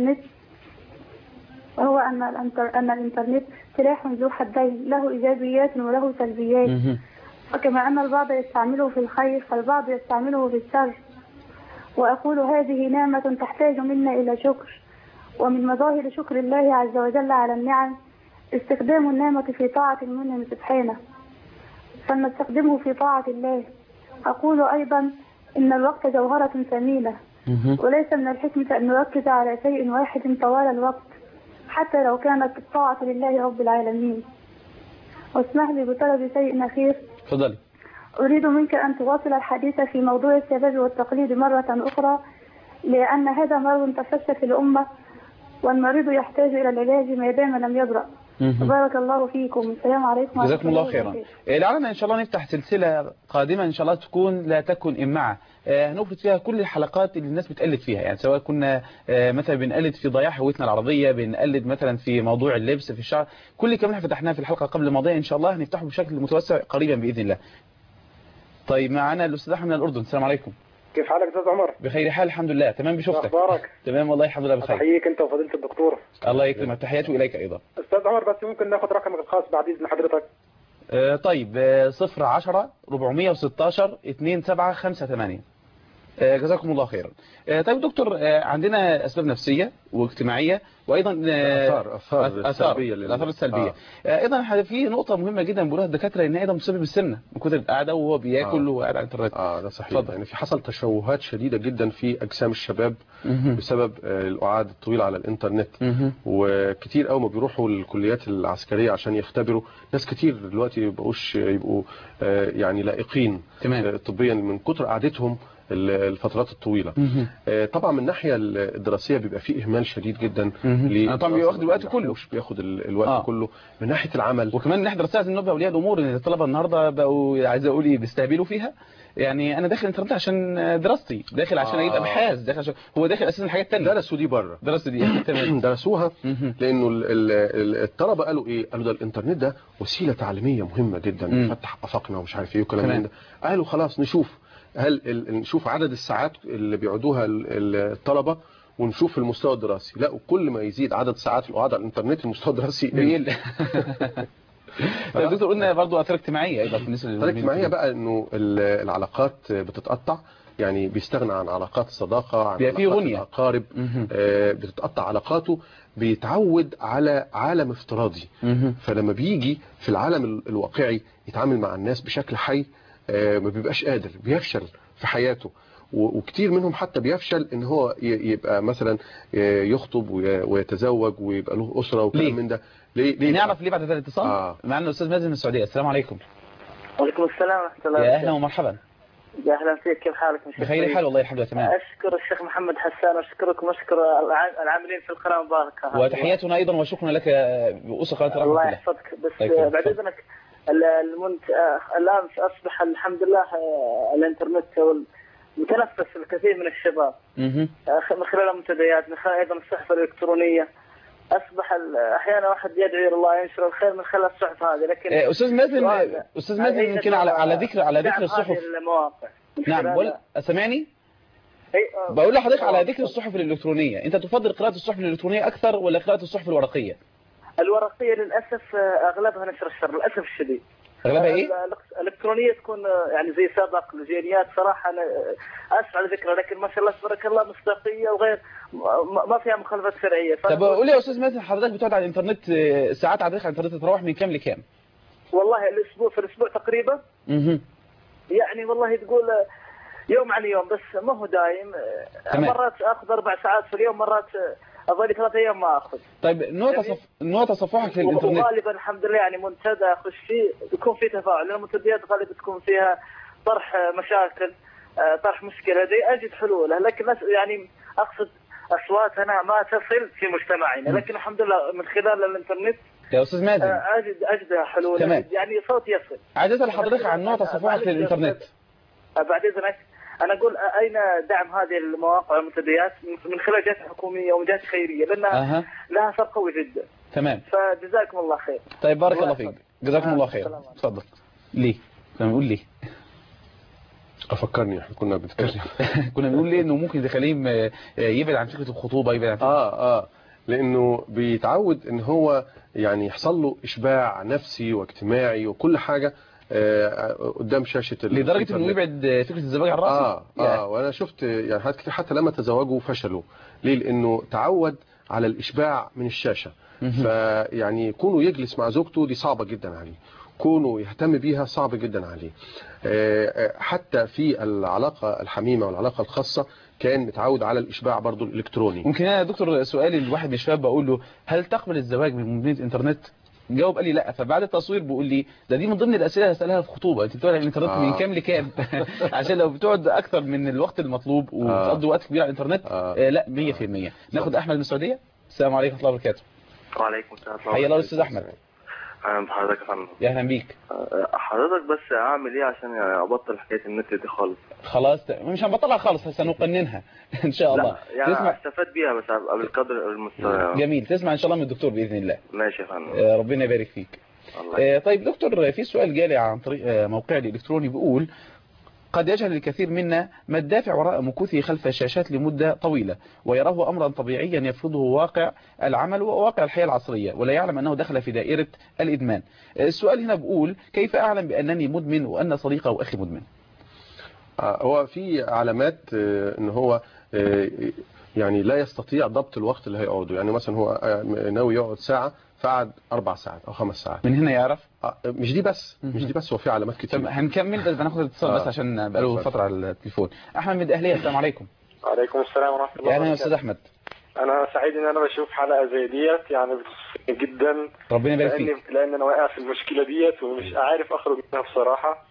الإنترنت سلاح ذو حدين، له إيجابيات وله سلبيات. وكما أن البعض يستعمله في الخير، فالبعض يستعمله في الشر. وأقول هذه نعمة تحتاج منا إلى شكر، ومن مظاهر شكر الله عز وجل على النعم استخدام النعمة في طاعة المنعم سبحانه، فلنستخدمه في طاعة الله. أقول أيضا إن الوقت جوهرة ثمينة، وليس من الحكمة أن نركز على شيء واحد طوال الوقت، حتى لو كانت الطاعة لله رب العالمين. واسمح لي بطلب شيء أخير. تفضلي. أريد منك أن تواصل الحديث في موضوع الشباب والتقليد مرة أخرى، لأن هذا مرض تفشى في الأمة، والمريض يحتاج إلى العلاج ما دام لم يبرأ. بارك الله فيكم. السلام عليكم. جزاكم الله خيرا. لعلنا إن شاء الله نفتح سلسلة قادمة إن شاء الله تكون لا تكن إمعة، هنفرد فيها كل الحلقات اللي الناس بتقلد فيها، يعني سواء كنا مثلا بنقلد في ضياع هويتنا العربية، بنقلد مثلا في موضوع اللبس، في الشعر، كل كمان فتحناه في الحلقة قبل الماضية إن شاء الله هنفتحه بشكل متوسع قريبا بإذن الله. طيب معنا الأستاذ أحمد من الأردن. السلام عليكم. كيف حالك استاذ عمر؟ بخير حال الحمد لله. تمام بشوفتك. اخبارك؟ تمام والله الحمد لله بخير. احييك انت وفضيله الدكتور. الله يكرمك، تحياتي اليك ايضا. استاذ عمر بس ممكن ناخذ رقمك الخاص بعد اذن حضرتك؟ طيب 010 416 2758. جزاكم الله خيرا. طيب دكتور، عندنا اسباب نفسيه واجتماعيه وايضا الاثار السلبيه. ايضا في نقطه مهمه جدا بيقولوها الدكاتره ان ايضا مسبب السمنه من كثر القعده وهو بياكل وقاعد على الانترنت. ده صحيح. يعني في حصل تشوهات شديده جدا في اجسام الشباب بسبب القعاد الطويله على الانترنت. وكتير قوي ما بيروحوا الكليات العسكريه عشان يختبروا، ناس كتير دلوقتي يبقوا يعني لائقين طبيا من كثر قعدتهم الفترات الطويلة. طبعا من الناحية الدراسية بيبقى فيه إهمال شديد جدا. طبعا بياخد الوقت كله، مش بياخد الوقت كله. من ناحية العمل وكمان من الناحية الدراسية عايزين ننبه أولياء الأمور إن الطلبة النهاردة بقوا عايز أقول إيه بيستهبلوا فيها. يعني أنا داخل الإنترنت عشان دراستي، داخل عشان أجيب أبحاث، داخل عشان هو داخل أساسا الحاجات التانية. درسوا دي بره، درسوا دي درسوها لأنه الطلبة قالوا إيه؟ قالوا ده الإنترنت ده وسيلة تعليمية مهمة جدا بيفتح آفاقنا ومش عارف إيه وكلام من ده. قالوا خلاص نشوف نشوف عدد الساعات اللي بيقعدوها الطلبة ونشوف المستوى الدراسي. لا، وكل ما يزيد عدد ساعات القعاد على الانترنت المستوى الدراسي يقل. طيب دكتور، قلنا برضه اثار اجتماعيه ايضا بالنسبه للاثار الاجتماعيه بقى انه العلاقات بتتقطع، يعني بيستغنى عن علاقات الصداقه، عن علاقات الاقارب، بتتقطع علاقاته، بيتعود على عالم افتراضي. فلما بيجي في العالم الواقعي يتعامل مع الناس بشكل حي ما بيبقاش قادر، بيفشل في حياته. وكتير منهم حتى بيفشل ان هو يبقى مثلا يخطب ويتزوج ويبقى له اسره وكلام من ده. ليه نعرف ليه بعد هذا الاتصال؟ معنا الاستاذ مازن من السعوديه. السلام عليكم. وعليكم السلام ورحمه الله. يا اهلا ومرحبا. يا اهلا فيك، كيف حالك؟ بخير حال والله الحمد لله تمام. اشكر الشيخ محمد حسان واشكركم واشكر العاملين في القناه المباركه. وتحياتنا ايضا وشكرا لك باسره قناه الرحمه. الله يحفظك. بس بعد اذنك الان اصبح الحمد لله الانترنت متنفس الكثير من الشباب من خلال المنتديات، من خلال ايضا الصحف الالكترونيه. اصبح احيانا واحد يدعي الله ينشر الخير من خلال الصحف هذه. لكن استاذ مازن يمكن على ذكر الصحف. نعم سامعني؟ بقول لحضرتك على ذكر الصحف الالكترونيه، انت تفضل قراءه الصحف الالكترونيه اكثر ولا قراءه الصحف الورقيه؟ الورقيه للاسف اغلبها نشر الشر للاسف الشديد. اغلبها ايه؟ الالكترونيه تكون يعني زي سابق الجينيات صراحه. انا اسف على ذكرها، لكن ما شاء الله تبارك الله مصداقيه وغير ما فيها مخالفات شرعيه. طب قول لي يا استاذ مازن، حضرتك بتقعد على الانترنت ساعات على الانترنت تتراوح من كام لكام؟ والله في الاسبوع تقريبا يعني والله تقول يوم عن يوم، بس ما هو دايم. مرات اخذ 4 ساعات في اليوم، مرات اظل 3 ايام ما اخذ. طيب نوع تصفحك للانترنت؟ وغالبا الحمد لله يعني منتدى اخش فيه يكون فيه تفاعل، لان المنتديات غالبا تكون فيها طرح مشاكل، طرح مشكله دي اجد حلولها. لكن يعني اقصد اصواتنا ما تصل في مجتمعنا، لكن الحمد لله من خلال الانترنت يا استاذ مازن اجد حلول. يعني صوت يصل. عايز اسال حضرتك عن نوع تصفحك للانترنت. بعد اذنك انا اقول اين دعم هذه المواقع والمنتديات من خلال جهات حكوميه وجهات خيريه، لانها لها اثر قوي جدا. تمام. فجزاكم الله خير. طيب بارك الله فيك، جزاكم الله خير. اتفضل. ليه؟ كنا بنقول ليه؟ افكرني احنا كنا بنتكلم كنا بنقول ليه انه ممكن يخليه يبعد عن فكره الخطوبه، يبعد عن فكرة لانه بيتعود ان هو يعني يحصل له اشباع نفسي واجتماعي وكل حاجه قدام شاشه لدرجه انه يبعد فكره الزواج عن راسه. وانا شفت يعني حاجات كتير حتى لما تزوجوا فشلوا. ليه؟ لانه تعود على الاشباع من الشاشه. فيعني يكونوا يجلس مع زوجته دي صعبه جدا عليه، كونه يهتم بيها صعب جدا عليه. حتى في العلاقة الحميمة والعلاقة الخاصة كان متعود على الإشباع برضو الإلكتروني. ممكن أنا يا دكتور سؤالي الواحد من الشباب بقول له هل تقبل الزواج من مدمنة إنترنت؟ جاوب قال لي لا. فبعد التصوير بيقول لي دي من ضمن الأسئلة اللي هسألها في خطوبة، انت بتقعد على الانترنت من كام لكام؟ عشان لو بتقعد اكتر من الوقت المطلوب وبتقضي وقت كبير على الانترنت لا 100%. ناخد احمد من السعودية. السلام عليكم ورحمة الله وبركاته. وعليكم السلام. حيا الله الاستاذ احمد. اهلا بحضرتك يا فندم. يا اهلا بيك. حضرتك بس اعمل ايه عشان ابطل حكايه النت دي خالص؟ خلاص مش هنبطلها خالص، سنقننها ان شاء الله. يعني تسمع استفاد بيها بس بالقدر المستطاع. جميل، تسمع ان شاء الله من الدكتور باذن الله. ماشي يا فندم. ربنا يبارك فيك. طيب دكتور، في سؤال جالي عن طريق موقعي الالكتروني بيقول قد يجهل الكثير منا ما الدافع وراء مكوثه خلف الشاشات لمدة طويلة ويراه أمرا طبيعيا يفرضه واقع العمل وواقع الحياة العصرية، ولا يعلم أنه دخل في دائرة الإدمان. السؤال هنا بيقول كيف أعلم بأنني مدمن وأن صديقي أو أخي مدمن؟ هو في علامات ان هو يعني لا يستطيع ضبط الوقت اللي هيقعده. يعني مثلا هو ناوي يقعد ساعة فقعد 4 ساعات أو 5 ساعات. من هنا يعرف؟ مش دي بس، هو في علامات كتير. طب هنكمل بس هناخد الاتصال بس عشان بقاله فترة على التليفون. أحمد من الأهلية، السلام عليكم. وعليكم السلام ورحمة الله وبركاته. يا أستاذ أحمد. أنا سعيد إن أنا بشوف حلقة زي ديت، يعني بتفرق جدا. ربنا يبارك فيك. لأن أنا واقع في المشكلة ديت ومش عارف أخرج منها بصراحة.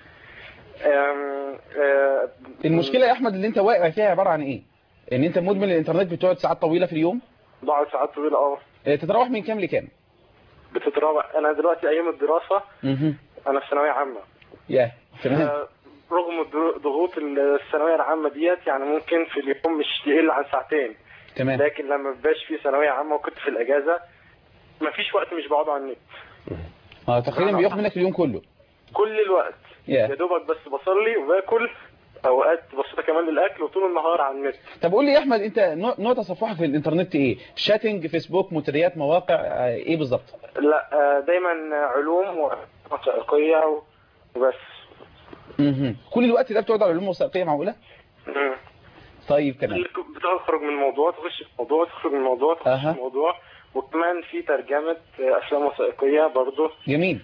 المشكلة يا أحمد اللي أنت واقع فيها عبارة عن إيه؟ إن أنت مدمن الإنترنت، بتقعد ساعات طويلة في اليوم؟ بقعد ساعات طويلة تتراوح من كام لكام؟ بتتراوح، أنا دلوقتي أيام الدراسة أنا في ثانوية عامة. تمام. رغم ضغوط الثانوية العامة ديت يعني ممكن في اليوم مش يقل عن ساعتين. تمام. لكن لما مبقاش في ثانوية عامة وكنت في الأجازة مفيش وقت مش بقعد على النت. تقريبا بياخد منك اليوم كله. كل الوقت. يا دوبك بس بصلي وباكل، اوقات بسيطه كمان للاكل، وطول النهار على النت. طب قول لي يا احمد، انت نوع تصفحك في الانترنت ايه؟ شاتنج، فيسبوك، منتديات، مواقع، ايه بالظبط؟ لا دايما علوم وثائقيه وبس. كل الوقت ده بتقعد على علوم وثائقيه معقوله؟ طيب تمام. بتخرج من موضوع تخش في موضوع، تخرج من موضوع تخش في موضوع، وكمان في ترجمه افلام وثائقيه برضه. جميل.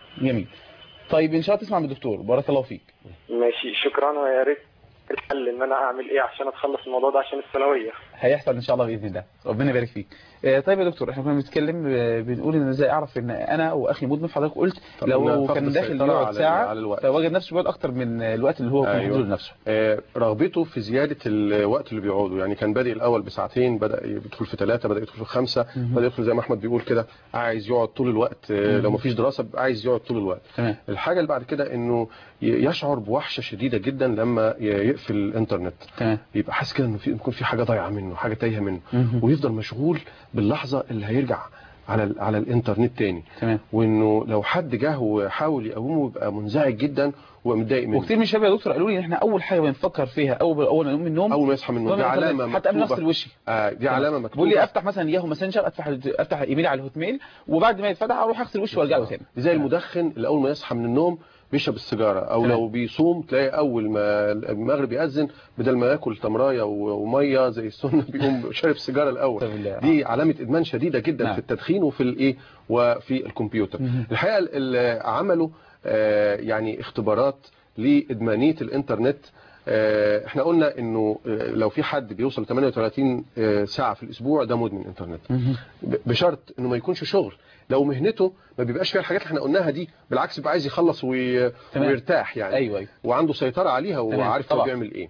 طيب ان شاء الله تسمع من الدكتور. بارك الله فيك. ماشي، شكرا. ويا ريت الحل ان انا اعمل ايه عشان اتخلص من الموضوع ده عشان الثانويه. هيحصل ان شاء الله باذن الله، ربنا يبارك فيك. طيب يا دكتور، احنا كنا بنتكلم بنقول ان ازاي اعرف ان انا واخي مدمن. حضرتك قلت لو كان داخل يقعد ساعه فوجد نفسه بيقعد اكتر من الوقت اللي هو كان محدود لنفسه. رغبته في زياده الوقت اللي بيقعده، يعني كان بادئ الاول بساعتين، بدا يدخل في 3، بدا يدخل في 5، بدا يدخل زي ما احمد بيقول كده عايز يقعد طول الوقت. لو مفيش دراسه عايز يقعد طول الوقت. الحاجه اللي بعد كده انه يشعر بوحشه شديده جدا لما يقفل الانترنت. يبقى حاسس كده انه يكون في حاجه ضايعه منه، حاجه تايهه منه، ويفضل مشغول باللحظه اللي هيرجع على الانترنت تاني. وانه لو حد جه وحاول يقومه يبقى منزعج جدا ومتضايق منه. وكتير من الشباب يا دكتور قالوا لي ان احنا اول حاجه بنفكر فيها اول ما نقوم من النوم، اول ما يصحى من النوم، دي علامه حتى قبل نفس الوش. دي علامه مكتوبه. بيقول لي افتح مثلا ياهو ماسنجر، افتح ايميلي على الهوت ميل، وبعد ما يتفتح اروح اغسل وشي وارجع له تاني. زي المدخن اللي اول ما يصحى من النوم بيشرب السيجاره، او لو بيصوم تلاقي اول ما المغرب يأذن بدل ما ياكل تمرايه وميه زي السنه بيقوم شارب سيجاره الاول. دي علامه ادمان شديده جدا في التدخين وفي الايه وفي الكمبيوتر. الحقيقه اللي عملوا يعني اختبارات لادمانيه الانترنت. احنا قلنا انه لو في حد بيوصل 38 ساعه في الاسبوع ده مدمن انترنت، بشرط انه ما يكونش شغل. لو مهنته ما بيبقاش فيها الحاجات اللي احنا قلناها دي، بالعكس بيبقى عايز يخلص ويرتاح يعني. أيوة. وعنده سيطره عليها وعارف هو بيعمل ايه.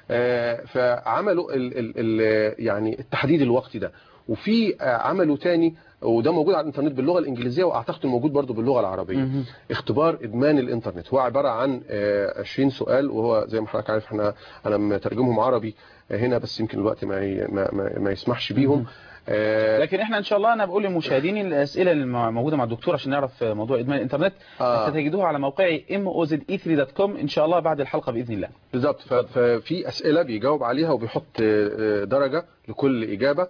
فعملوا يعني التحديد الوقتي ده. وفي عملوا تاني وده موجود على الانترنت باللغه الانجليزيه، واعتقد موجود برضو باللغه العربيه. اختبار ادمان الانترنت هو عباره عن 20 سؤال، وهو زي ما حضرتك عارف انا مترجمهم عربي هنا، بس يمكن الوقت ما يسمحش بيهم. لكن احنا ان شاء الله انا بقول للمشاهدين الاسئله اللي موجوده مع الدكتور عشان نعرف موضوع ادمان الانترنت ستجدوها على موقعي moze3.com ان شاء الله بعد الحلقه باذن الله. بالظبط. ففي اسئله بيجاوب عليها وبيحط درجه لكل اجابه،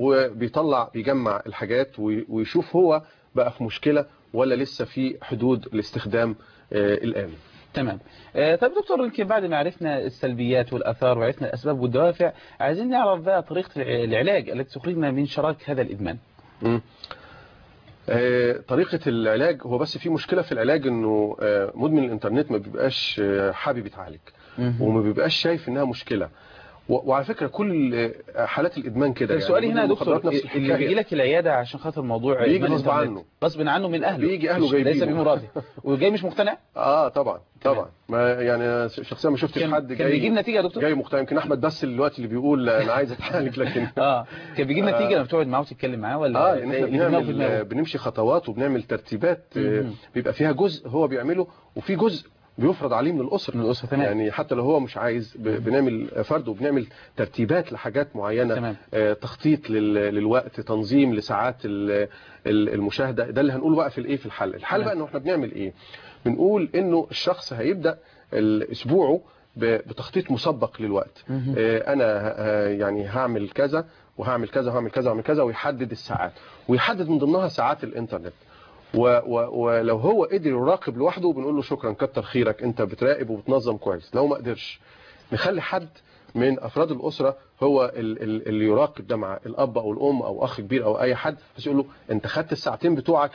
بيجمع الحاجات ويشوف هو بقى في مشكله ولا لسه في حدود الاستخدام الآمن. تمام. طيب دكتور، يمكن بعد ما عرفنا السلبيات والآثار وعرفنا الأسباب والدوافع، عايزين نعرف بقى طريقة العلاج التي تخرجنا من شراك هذا الإدمان. طريقة العلاج هو بس في مشكلة في العلاج انه مدمن الانترنت ما بيبقاش حابب يتعالج وما بيبقاش شايف انها مشكلة. وعلى فكرة كل حالات الادمان كده. يعني سؤالي هنا يا دكتور، اللي بيجي لك العيادة عشان خاطر موضوع بيجي غصب عنه، غصب عنه من اهله، بيجي اهله جايبينه ليس بمراضي وجاي مش مقتنع. طبعا ما يعني شخصيا ما شفتش حد كان بيجيب نتيجة يا دكتور، جاي مقتنع. يمكن احمد بس دلوقتي اللي بيقول انا عايز اتعالج، لكن كان بيجيب نتيجة لما بتقعد معاه وتتكلم معاه ولا؟ لان احنا بنمشي خطوات وبنعمل ترتيبات بيبقى فيها جزء هو بيعمله وفي جزء بيفرض عليه من الأسرة. تمام. يعني حتى لو هو مش عايز بنعمل فرد وبنعمل ترتيبات لحاجات معينة. تمام. تخطيط للوقت، تنظيم لساعات المشاهدة. ده اللي هنقوله بقى في الحل بقى انه احنا بنعمل ايه. بنقول انه الشخص هيبدأ اسبوعه بتخطيط مسبق للوقت. انا يعني هعمل كذا وهعمل كذا وهعمل كذا وهعمل كذا، ويحدد الساعات ويحدد من ضمنها ساعات الانترنت. ولو هو قدر يراقب لوحده بنقول له شكرا كتر خيرك، انت بتراقب وبتنظم كويس. لو ما قدرش نخلي حد من افراد الاسره هو اللي يراقب ده، مع الاب او الام او اخ كبير او اي حد، بس يقول له انت خدت الساعتين بتوعك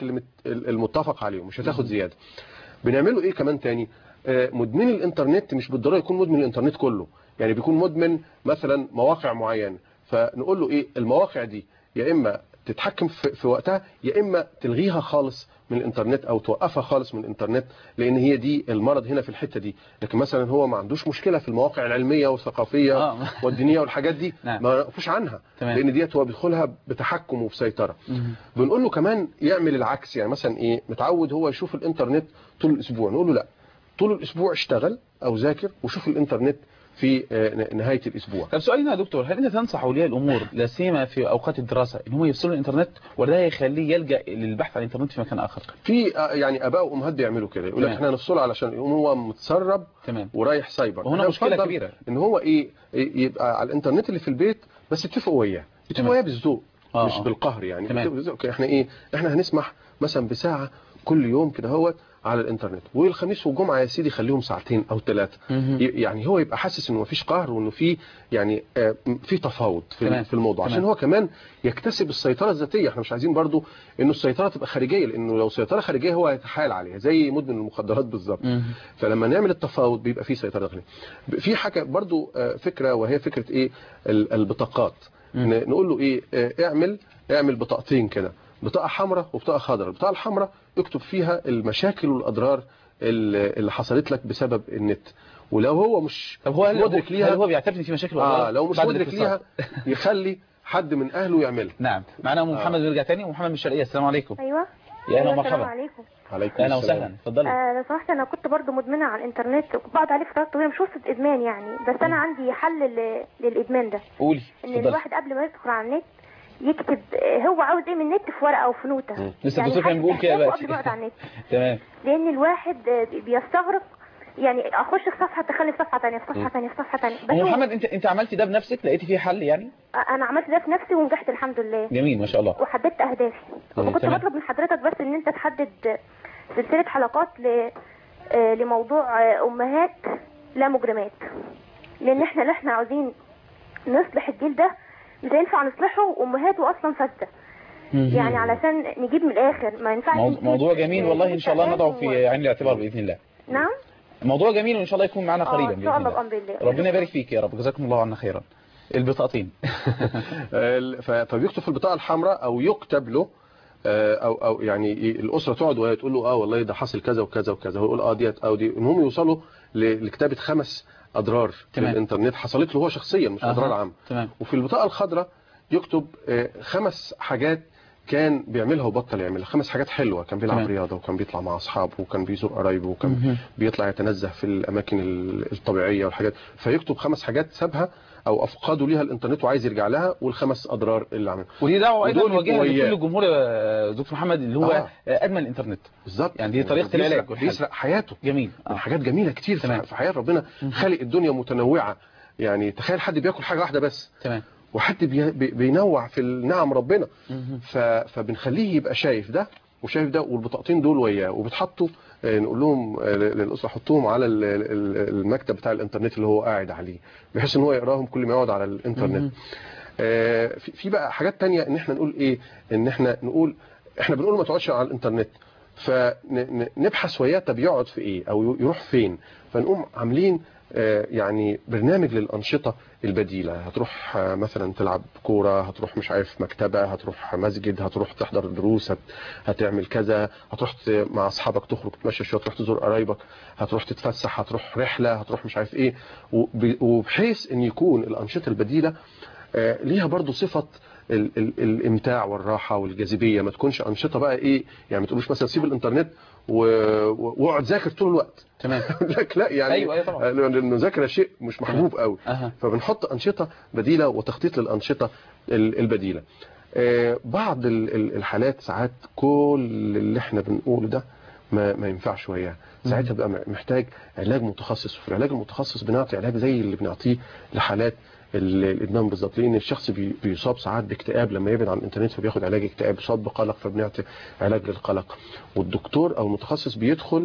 المتفق عليهم، مش هتاخد زياده. بنعمله ايه كمان تاني؟ مدمن الانترنت مش بالضروره يكون مدمن الانترنت كله، يعني بيكون مدمن مثلا مواقع معينه، فنقول له ايه المواقع دي يا اما تتحكم في وقتها يا اما تلغيها خالص من الانترنت او توقفها خالص من الانترنت، لان هي دي المرض هنا في الحته دي. لكن مثلا هو ما عندوش مشكله في المواقع العلميه والثقافيه والدينيه والحاجات دي ما نقفوش عنها. لان ديت هو بيدخلها بتحكم وبسيطره. بنقول له كمان يعمل العكس، يعني مثلا ايه، متعود هو يشوف الانترنت طول الاسبوع، نقول له لا، طول الاسبوع اشتغل او ذاكر وشوف الانترنت في نهاية الأسبوع. طب سؤالنا يا دكتور، هل أنت تنصح أولياء الأمور لا سيما في أوقات الدراسة إن هم يفصلوا الإنترنت، ولا ده يخليه يلجأ للبحث عن الإنترنت في مكان آخر؟ في يعني آباء وأمهات بيعملوا كده، يقول لك إحنا نفصله علشان هو متسرب ورايح سايبر. وهنا مشكلة كبيرة إن هو إيه، يبقى على الإنترنت اللي في البيت، بس اتفقوا وياه، اتفقوا وياه بالذوق مش بالقهر. يعني إحنا إيه، إحنا هنسمح مثلا بساعة كل يوم كده هو على الانترنت، والخميس والجمعه يا سيدي خليهم ساعتين او 3. يعني هو يبقى حاسس انه مفيش قهر وانه في يعني في تفاوض في الموضوع، عشان هو كمان يكتسب السيطره الذاتيه. احنا مش عايزين برضو انه السيطره تبقى خارجيه، لانه لو سيطره خارجيه هو هيتحايل عليها زي مدمن المخدرات بالظبط. فلما نعمل التفاوض بيبقى في سيطره داخليه. في حاجه برضو فكره، وهي فكره ايه، البطاقات. نقول له ايه، اعمل بطاقتين كده، بطاقة حمراء وبطاقة خضراء. البطاقة الحمراء اكتب فيها المشاكل والأضرار اللي حصلت لك بسبب النت، ولو هو مش مدرك ليها، هل هو بيعترف ان في مشاكل والأضرار؟ لو مش مدرك ليها يخلي حد من أهله يعملها. نعم. معنا أم محمد بنرجع تاني. أم محمد من الشرقية، السلام عليكم. أيوة يا أهلا ومرحبا. السلام عليكم. عليكم أهلا وسهلا، اتفضلي. لو سمحت، أنا كنت برضو مدمنة على الإنترنت وبقعد عليه فترات طويلة، مش وصلت إدمان يعني، بس أنا عندي حل للإدمان ده. قولي. إن الواحد قبل ما يدخل على النت يكتب هو عاوز ايه من النت في ورقه او في نوته. لسه الدكتور كان بيقول كده بقى قبل ما يقعد على النت. تمام. لان الواحد بيستغرق، يعني اخش في صفحه تخلي في صفحه ثانيه، في صفحه ثانيه، في صفحه ثانيه. ام محمد، انت عملتي ده بنفسك؟ لقيتي فيه حل يعني؟ انا عملت ده في نفسي ونجحت الحمد لله. جميل ما شاء الله. وحددت اهدافي، وكنت بطلب من حضرتك بس ان انت تحدد سلسله حلقات لموضوع امهات لا مجرمات، لان احنا عاوزين نصلح الجيل ده، مش هينفع نصلحه وامهاته اصلا فاسده. يعني علشان نجيب من الاخر، ما ينفعش. موضوع جميل والله، ان شاء الله نضعه في عين الاعتبار باذن الله. نعم. موضوع جميل وان شاء الله يكون معنا قريبا ان شاء الله بامر الله. ربنا يبارك فيك يا رب، جزاكم الله عنا خيرا. البطاقتين. فبيكتب في البطاقه الحمراء او يكتب له او يعني الاسره تقعد وهي تقول له والله ده حصل كذا وكذا وكذا، هو يقول ديت او دي، المهم يوصلوا لكتابه 5 أضرار في الإنترنت حصلت له هو شخصيا، مش أضرار عامة. وفي البطاقة الخضراء يكتب 5 حاجات كان بيعملها وبطل يعملها، 5 حاجات حلوة، كان بيلعب رياضة وكان بيطلع مع أصحابه وكان بيزور قرايبه وكان بيطلع يتنزه في الأماكن الطبيعية والحاجات، فيكتب 5 حاجات سابها أو أفقدوا ليها الإنترنت وعايز يرجع لها، وال5 أضرار اللي عملها. ودي دعوة أيضا موجهة لكل الجمهور يا دكتور محمد اللي هو أدمن الإنترنت. بالظبط، يعني دي طريقة العلاج، بيسرق حياته. جميل. حاجات جميلة كتير في حياة ربنا، خالق الدنيا متنوعة. يعني تخيل حد بياكل حاجة واحدة بس، تمام، وحد بينوع في النعم ربنا. فبنخليه يبقى شايف ده وشايف ده، والبطاقتين دول وياه، وبتحطوا نقول لهم للأسرة حطوهم على المكتب بتاع الانترنت اللي هو قاعد عليه، بحيث ان هو يقراهم كل ما يقعد على الانترنت. في بقى حاجات تانية، ان احنا نقول ايه، ان احنا نقول احنا بنقول ما تقعدش على الانترنت، فنبحث وياه طب يقعد في ايه او يروح فين، فنقوم عاملين يعني برنامج للأنشطة البديلة. هتروح مثلا تلعب كورة، هتروح مش عارف مكتبة، هتروح مسجد، هتروح تحضر دروس، هتعمل كذا، هتروح مع أصحابك تخرج تمشي شوية، تروح تزور قرايبك، هتروح تتفسح، هتروح رحلة، هتروح مش عارف ايه، وبحيث ان يكون الأنشطة البديلة ليها برضو صفة الامتاع والراحة والجاذبية، ما تكونش أنشطة بقى ايه يعني، ما تقولوش مثلا سيب الانترنت واقعد ذاكر طول الوقت. تمام. لا يعني ايوه طبعا، المذاكره شيء مش محبوب قوي. فبنحط انشطه بديله وتخطيط للانشطه البديله. بعض الحالات ساعات كل اللي احنا بنقوله ده ما ينفعش وياه، ساعتها بقى محتاج علاج متخصص، وفي العلاج المتخصص بنعطي علاج زي اللي بنعطيه لحالات الادمان بالظبط، لان الشخص بيصاب ساعات باكتئاب لما يبعد عن الانترنت، فبياخد علاج اكتئاب، بيصاب بقلق فبنعطي علاج للقلق، والدكتور او المتخصص بيدخل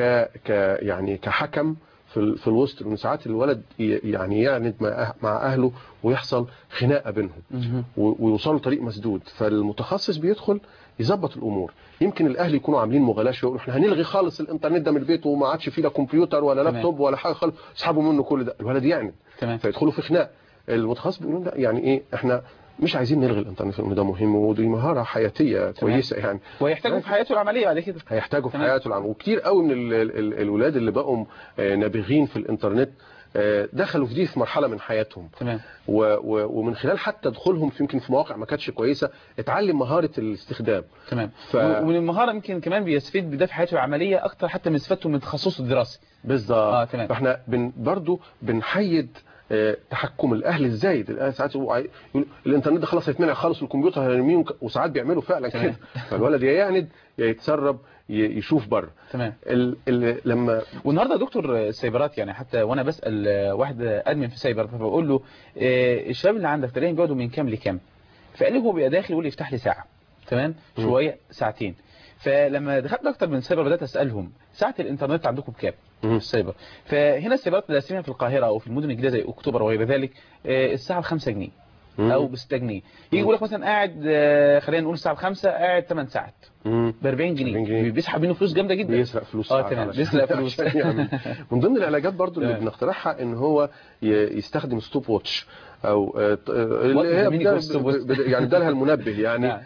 يعني كحكم في الوسط، لان ساعات الولد يعني يعند مع اهله ويحصل خناقه بينهم ويوصلوا طريق مسدود، فالمتخصص بيدخل يظبط الامور. يمكن الاهل يكونوا عاملين مغالاه شويه، يقولوا احنا هنلغي خالص الانترنت ده من البيت وما عادش فيه لا كمبيوتر ولا لابتوب ولا حاجه خالص، اسحبوا منه كل ده، الولد يعند فيدخلوا في خناق. المتخصص بيقولوا لا يعني ايه، احنا مش عايزين نلغي الانترنت لانه ده مهم ودي مهاره حياتيه كويسه يعني، ويحتاجوا في حياته العمليه بعد كده، هيحتاجوا في حياته العمليه. وكتير قوي من الولاد اللي بقوا نابغين في الانترنت دخلوا في دي في مرحله من حياتهم. تمام. ومن خلال حتى دخولهم يمكن في مواقع ما كانتش كويسه اتعلم مهاره الاستخدام. تمام. ومن المهاره يمكن كمان بيستفيد بده في حياته العمليه اكتر حتى من استفادته من تخصصه الدراسي. بالظبط. تمام. فاحنا برضو بنحيد تحكم الاهل الزايد. الاهل ساعات يقول الانترنت ده خلاص هيتمنع خالص والكمبيوتر هيرميه، وساعات بيعملوا فعلا كده، فالولد يا يعند يا يتسرب يشوف بره. تمام. لما والنهارده يا دكتور السايبرات يعني، حتى وانا بسال واحد ادمن في سايبر فبقول له الشباب اللي عندك تلاقيهم بيقعدوا من كام لكام؟ فقال لي هو بيبقى داخل يقول لي افتح لي ساعه، تمام، شويه ساعتين. فلما دخلت اكتر من سايبر بدات اسالهم ساعه الانترنت عندكم بكام في السايبر؟ فهنا السايبرات الرسميه في القاهره او في المدن الجديده زي اكتوبر وغير ذلك الساعه ب5 جنيه او ب6 جنيه. يجي يقول لك مثلا قاعد خلينا نقول الساعه ب5 قاعد 8 ساعات ب40 جنيه، بيسحب منه فلوس جامده جدا، بيسرق فلوس. تمام، بيسرق فلوس. يعني من ضمن العلاجات برضو اللي بنقترحها ان هو يستخدم ستوب واتش، او اللي هي يعني بدلها المنبه يعني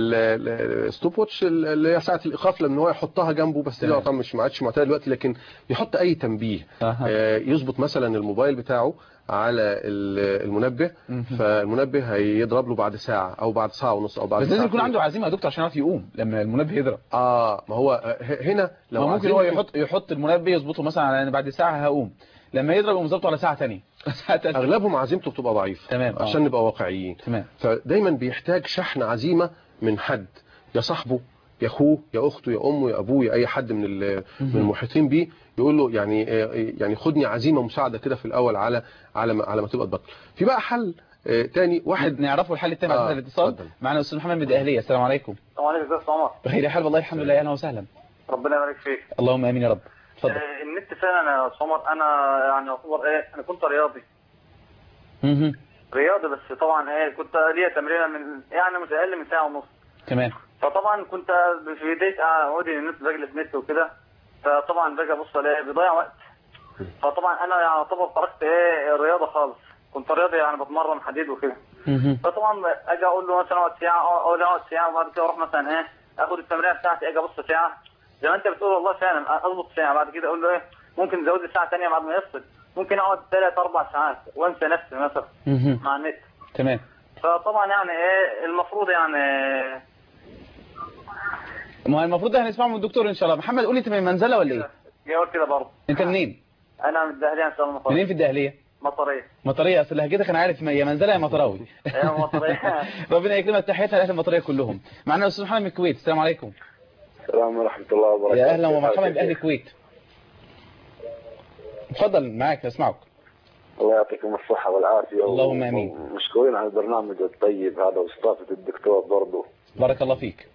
الستوب واتش اللي هي ساعه الايقاف، لان هو يحطها جنبه، بس دي طبعا مش ما عادش معتاد دلوقتي، لكن يحط اي تنبيه يظبط مثلا الموبايل بتاعه على المنبه، فالمنبه هيضرب له بعد ساعه او بعد ساعه ونص او بعد بس لازم يكون عنده عزيمه يا دكتور عشان يعرف يقوم لما المنبه يضرب. ما هو هنا لو ممكن هو يحط المنبه يظبطه مثلا على ان بعد ساعه هقوم، لما يضرب يقوم ظبطه على ساعه ثانيه. اغلبهم عزيمته بتبقى ضعيفه. تمام. عشان نبقى واقعيين. تمام. فدايما بيحتاج شحن عزيمه من حد، يا صاحبه يا اخوه يا اخته يا امه يا ابوه يا اي حد من المحيطين بيه، يقول له يعني خدني عزيمه مساعده كده في الاول على ما تبقى تبطل. في بقى حل تاني واحد نعرفه الحل التاني بعد الاتصال معنا الاستاذ محمد من الدقهليه. السلام عليكم. السلام عليكم. ازيك يا عمر؟ بخير حال والله الحمد لله، اهلا وسهلا. ربنا يبارك فيك. اللهم امين يا رب. اتفضل. النت فعلا يا استاذ عمر، انا يعني اعتبر انا كنت رياضي. رياضي، بس طبعا كنت ليا تمرينه من يعني مش اقل من ساعه ونص. تمام. فطبعا كنت في بدايه عودي للنت بجلس نت وكده، فطبعا باجي ابص الاقي بيضيع وقت. فطبعا انا يعني اعتبر تركت الرياضه خالص، كنت رياضي يعني بتمرن حديد وكده. فطبعا اجي اقول له مثلا اقعد ساعه او اقعد ساعه، وبعد كده اروح مثلا اخد التمرين بتاعتي، اجي ابص ساعه زي ما انت بتقول، والله فعلا اضبط ساعه، بعد كده اقول له ممكن نزود لي ساعه ثانيه بعد ما يفصل، ممكن اقعد 3-4 ساعات وانسى نفسي مثلا مع النت. تمام. فطبعا يعني المفروض يعني ما المفروض هنسمعه من الدكتور ان شاء الله. محمد قول لي انت من المنزله ولا ايه؟ جاوب كده برضه. انت منين؟ انا من الدقهليه ان شاء الله. منين في الدقهليه؟ مطريه. اصل لهجتك انا عارف يا منزله يا مطراوي. ايوه مطريه. ربنا يكرمك، تحياتنا لاهل المطريه كلهم. معنا الاستاذ محمد من الكويت. السلام عليكم. السلام ورحمه الله وبركاته. يا اهلا ومرحبا باهل الكويت. اتفضل معاك اسمعك. الله يعطيكم الصحه والعافيه. اللهم امين. مشكورين على البرنامج الطيب هذا واستضافه الدكتور برضه. بارك الله فيك.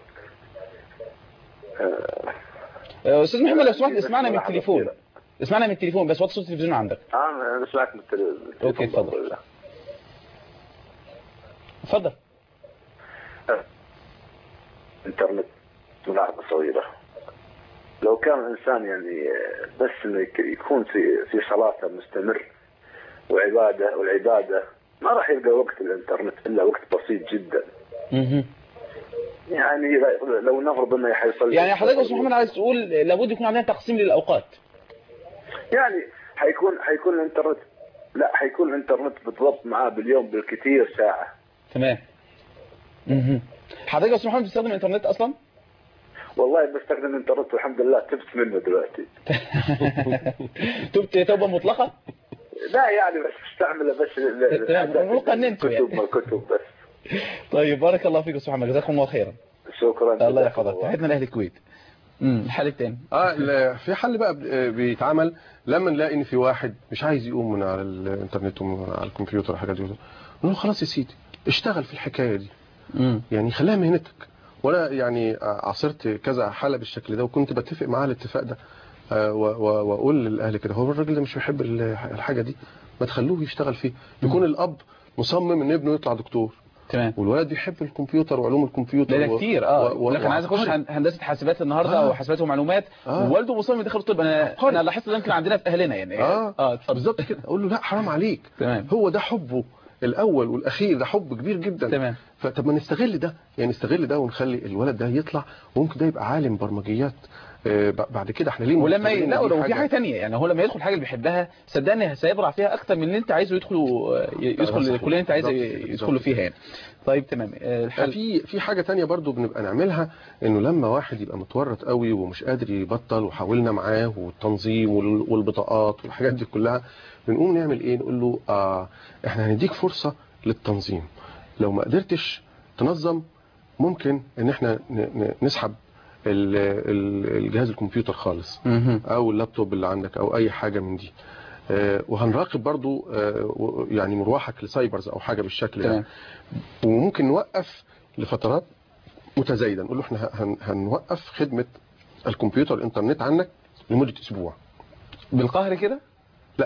استاذ محمد لو سمحت اسمعنا من التليفون. اسمعنا من التليفون بس، وطي صوت التلفزيون عندك. انا بسمعك من التليفون. اوكي اتفضل. اتفضل. الانترنت ملاحظة صغيرة. لو كان الإنسان يعني بس إنه يكون في صلاة مستمر والعبادة ما راح يلقى وقت الانترنت إلا وقت بسيط جدا. يعني لو نفرض انه حيصلي، يعني حضرتك يا استاذ محمد عايز تقول لابد يكون عندنا تقسيم للاوقات. يعني حيكون الانترنت، لا حيكون الانترنت بالضبط معاه باليوم بالكثير ساعة. تمام. حضرتك يا استاذ محمد بتستخدم الانترنت اصلا؟ والله بستخدم الانترنت والحمد لله تبت منه دلوقتي. تبت توبة مطلقة؟ لا يعني بس استعمله بس تمام قننته يعني. كتب بس. طيب بارك الله فيك يا استاذ محمد، جزاكم الله خيرا. شكرا. الله يحفظك. تحياتنا لاهل الكويت. الحل الثاني في حل بقى بيتعمل لما نلاقي ان في واحد مش عايز يقوم من على الانترنت ومن على الكمبيوتر حاجه دي، نقول خلاص يا سيدي اشتغل في الحكايه دي. يعني خليها مهنتك. وانا يعني عاصرت كذا حاله بالشكل ده وكنت بتفق معاه الاتفاق ده، واقول للاهل كده هو الراجل ده مش بيحب الحاجه دي ما تخلوه يشتغل فيه. يكون الاب مصمم ان ابنه يطلع دكتور، تمام، والولد بيحب الكمبيوتر وعلوم الكمبيوتر. ده كتير لكن عايز اخش هندسه حاسبات النهارده او حاسبات ومعلومات ووالده مصمم يدخل طب. انا لاحظت ده يمكن عندنا في اهلنا يعني. بالظبط كده. اقول له لا حرام عليك. تمام. هو ده حبه الاول والاخير، ده حب كبير جدا. تمام. فطب ما نستغل ده، يعني نستغل ده ونخلي الولد ده يطلع وممكن ده يبقى عالم برمجيات بعد كده. احنا ليه ولما لو في حاجه ثانيه يعني هو لما يدخل حاجه اللي بيحبها صدقني هيبرع فيها اكتر من اللي انت عايزه يدخل الكليه اللي انت عايزه يدخل فيها يعني. طيب تمام. في حاجه ثانيه برضو بنبقى نعملها، انه لما واحد يبقى متورط قوي ومش قادر يبطل وحاولنا معاه والتنظيم والبطاقات والحاجات دي كلها، بنقوم نعمل ايه؟ نقول له احنا هنديك فرصه للتنظيم، لو ما قدرتش تنظم ممكن ان احنا نسحب الجهاز الكمبيوتر خالص او اللابتوب اللي عندك او اي حاجة من دي، وهنراقب برضو يعني مروحك لسايبرز او حاجة بالشكل ده. وممكن نوقف لفترات متزايدة، نقول له احنا هنوقف خدمة الكمبيوتر الانترنت عنك لمدة اسبوع. بالقهر كده؟ لا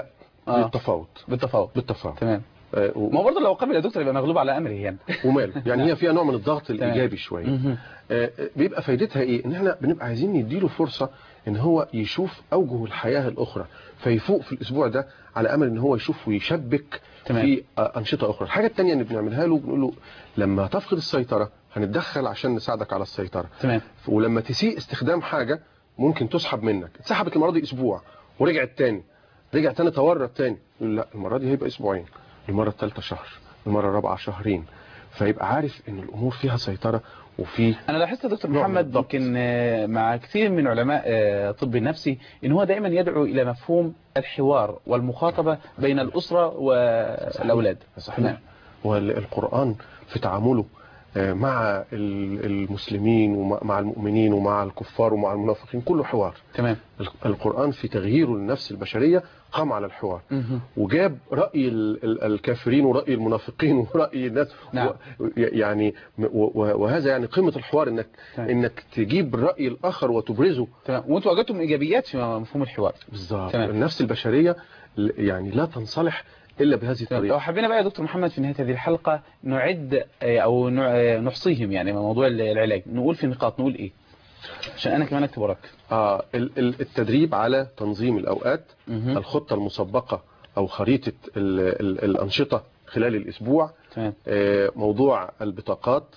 بالتفاوض. تمام. ما برضه لو قبل يا دكتور يبقى مغلوب على امره يعني. وماله يعني هي فيها نوع من الضغط الايجابي شويه. بيبقى فايدتها ايه؟ ان احنا بنبقى عايزين نديله فرصه ان هو يشوف اوجه الحياه الاخرى، فيفوق في الاسبوع ده على امل ان هو يشوف ويشبك في انشطه اخرى. الحاجه الثانيه اللي بنعملها له بنقول له لما تفقد السيطره هنتدخل عشان نساعدك على السيطره. تمام. ولما تسيء استخدام حاجه ممكن تسحب منك. اتسحبت المره دي اسبوع ورجعت تاني، رجع تاني تورط تاني، يقول لا المره دي هيبقى اسبوعين، المرة الثالثة شهر، المرة الرابعة شهرين، فيبقى عارف ان الامور فيها سيطرة وفي. انا لاحظت يا دكتور محمد يمكن مع كثير من علماء الطب النفسي ان هو دائما يدعو الى مفهوم الحوار والمخاطبة بين الاسرة والاولاد. صحيح. والقرآن في تعامله مع المسلمين ومع المؤمنين ومع الكفار ومع المنافقين كله حوار. تمام. القرآن في تغييره للنفس البشرية قام على الحوار. وجاب رأي الكافرين ورأي المنافقين ورأي الناس. نعم. يعني وهذا يعني قمة الحوار، انك تجيب الرأي الآخر وتبرزه. تمام. وانتوا وجدتم ايجابيات في مفهوم الحوار. بالظبط. النفس البشرية يعني لا تنصلح إلا بهذه الطريقة. لو حبينا بقى يا دكتور محمد في نهاية هذه الحلقة نعد أو نحصيهم يعني موضوع العلاج، نقول في نقاط نقول إيه عشان أنا كمان أكتب وراك. التدريب على تنظيم الأوقات، الخطة المسبقة أو خريطة الأنشطة خلال الأسبوع، موضوع البطاقات،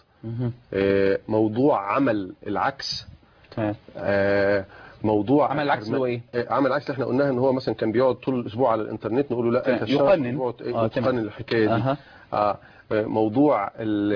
موضوع عمل العكس، موضوع عمل العكس هو ايه؟ عمل العكس اللي احنا قلناها ان هو مثلا كان بيقعد طول الاسبوع على الانترنت، نقول له لا انت يقنن تقنن الحكايه دي. موضوع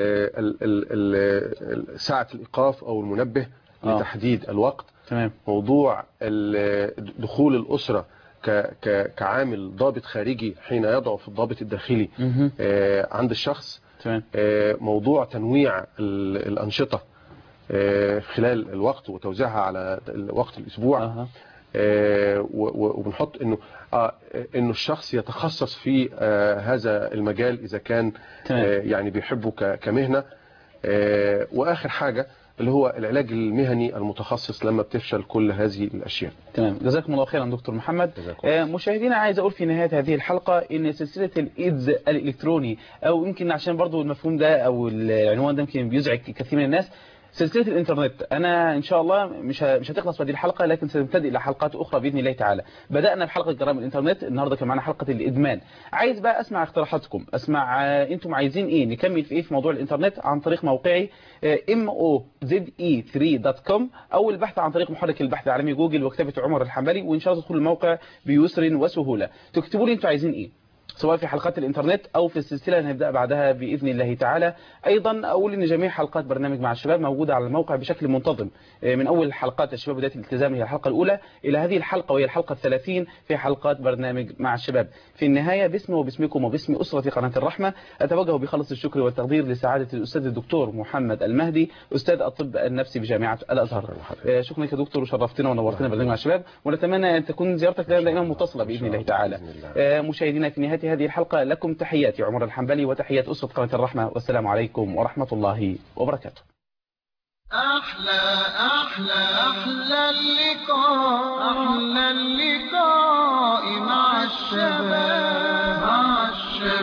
ساعه الايقاف او المنبه لتحديد الوقت. تمام. موضوع دخول الاسره كعامل ضابط خارجي حين يضعف الضابط الداخلي عند الشخص. تمام. موضوع تنويع الانشطه خلال الوقت وتوزيعها على وقت الأسبوع. وبنحط انه الشخص يتخصص في هذا المجال اذا كان يعني بيحبه كمهنة. واخر حاجة اللي هو العلاج المهني المتخصص لما بتفشل كل هذه الاشياء. تمام. جزاكم الله خيرا دكتور محمد. مشاهدينا عايز اقول في نهاية هذه الحلقة ان سلسلة الايدز الالكتروني، او يمكن عشان برضو المفهوم ده او العنوان ده يمكن بيزعج كثير من الناس، سلسلة الإنترنت أنا إن شاء الله مش هتخلص هذه الحلقة، لكن سنبتدئ إلى حلقات أخرى بإذن الله تعالى. بدأنا بحلقة جرائم الإنترنت، النهاردة كان معنا حلقة الإدمان. عايز بقى أسمع اقتراحاتكم، أسمع أنتم عايزين إيه، نكمل في إيه في موضوع الإنترنت عن طريق موقعي moze3.com أو البحث عن طريق محرك البحث العالمي جوجل وكتابة عمر الحنبلي، وإن شاء الله تدخلوا الموقع بيسر وسهولة. تكتبوا لي أنتم عايزين إيه، سواء في حلقات الإنترنت أو في السلسلة اللي هنبدأ بعدها بإذن الله تعالى. أيضا أقول إن جميع حلقات برنامج مع الشباب موجودة على الموقع بشكل منتظم، من أول حلقات الشباب بداية الالتزام هي الحلقة الأولى إلى هذه الحلقة وهي الحلقة 30 في حلقات برنامج مع الشباب. في النهاية باسمي وباسمكم وباسم أسرة قناة الرحمة أتوجه بخلص الشكر والتقدير لسعادة الأستاذ الدكتور محمد المهدي أستاذ الطب النفسي بجامعة الأزهر. شكرا لك يا دكتور، وشرفتنا ونورتنا برنامج مع الشباب، ونتمنى أن تكون زيارتك لنا دائما متصلة بإذن الله تعالى. مشاهدينا في نهاية هذه الحلقة لكم تحياتي عمر الحنبلي وتحيات أسرة قناة الرحمة، والسلام عليكم ورحمة الله وبركاته. أحلى اللقاء مع الشباب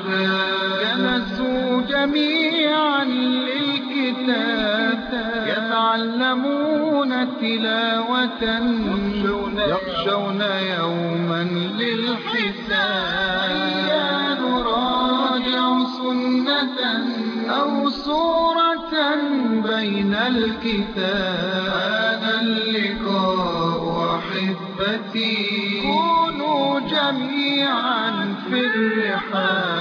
جلسوا جميعا للكتاب يتعلمون تلاوة يخشون يوما للحساب. نراجع سنة أو صورة بين الكتاب. هذا اللقاء أحبتي كونوا جميعا في الرحاب.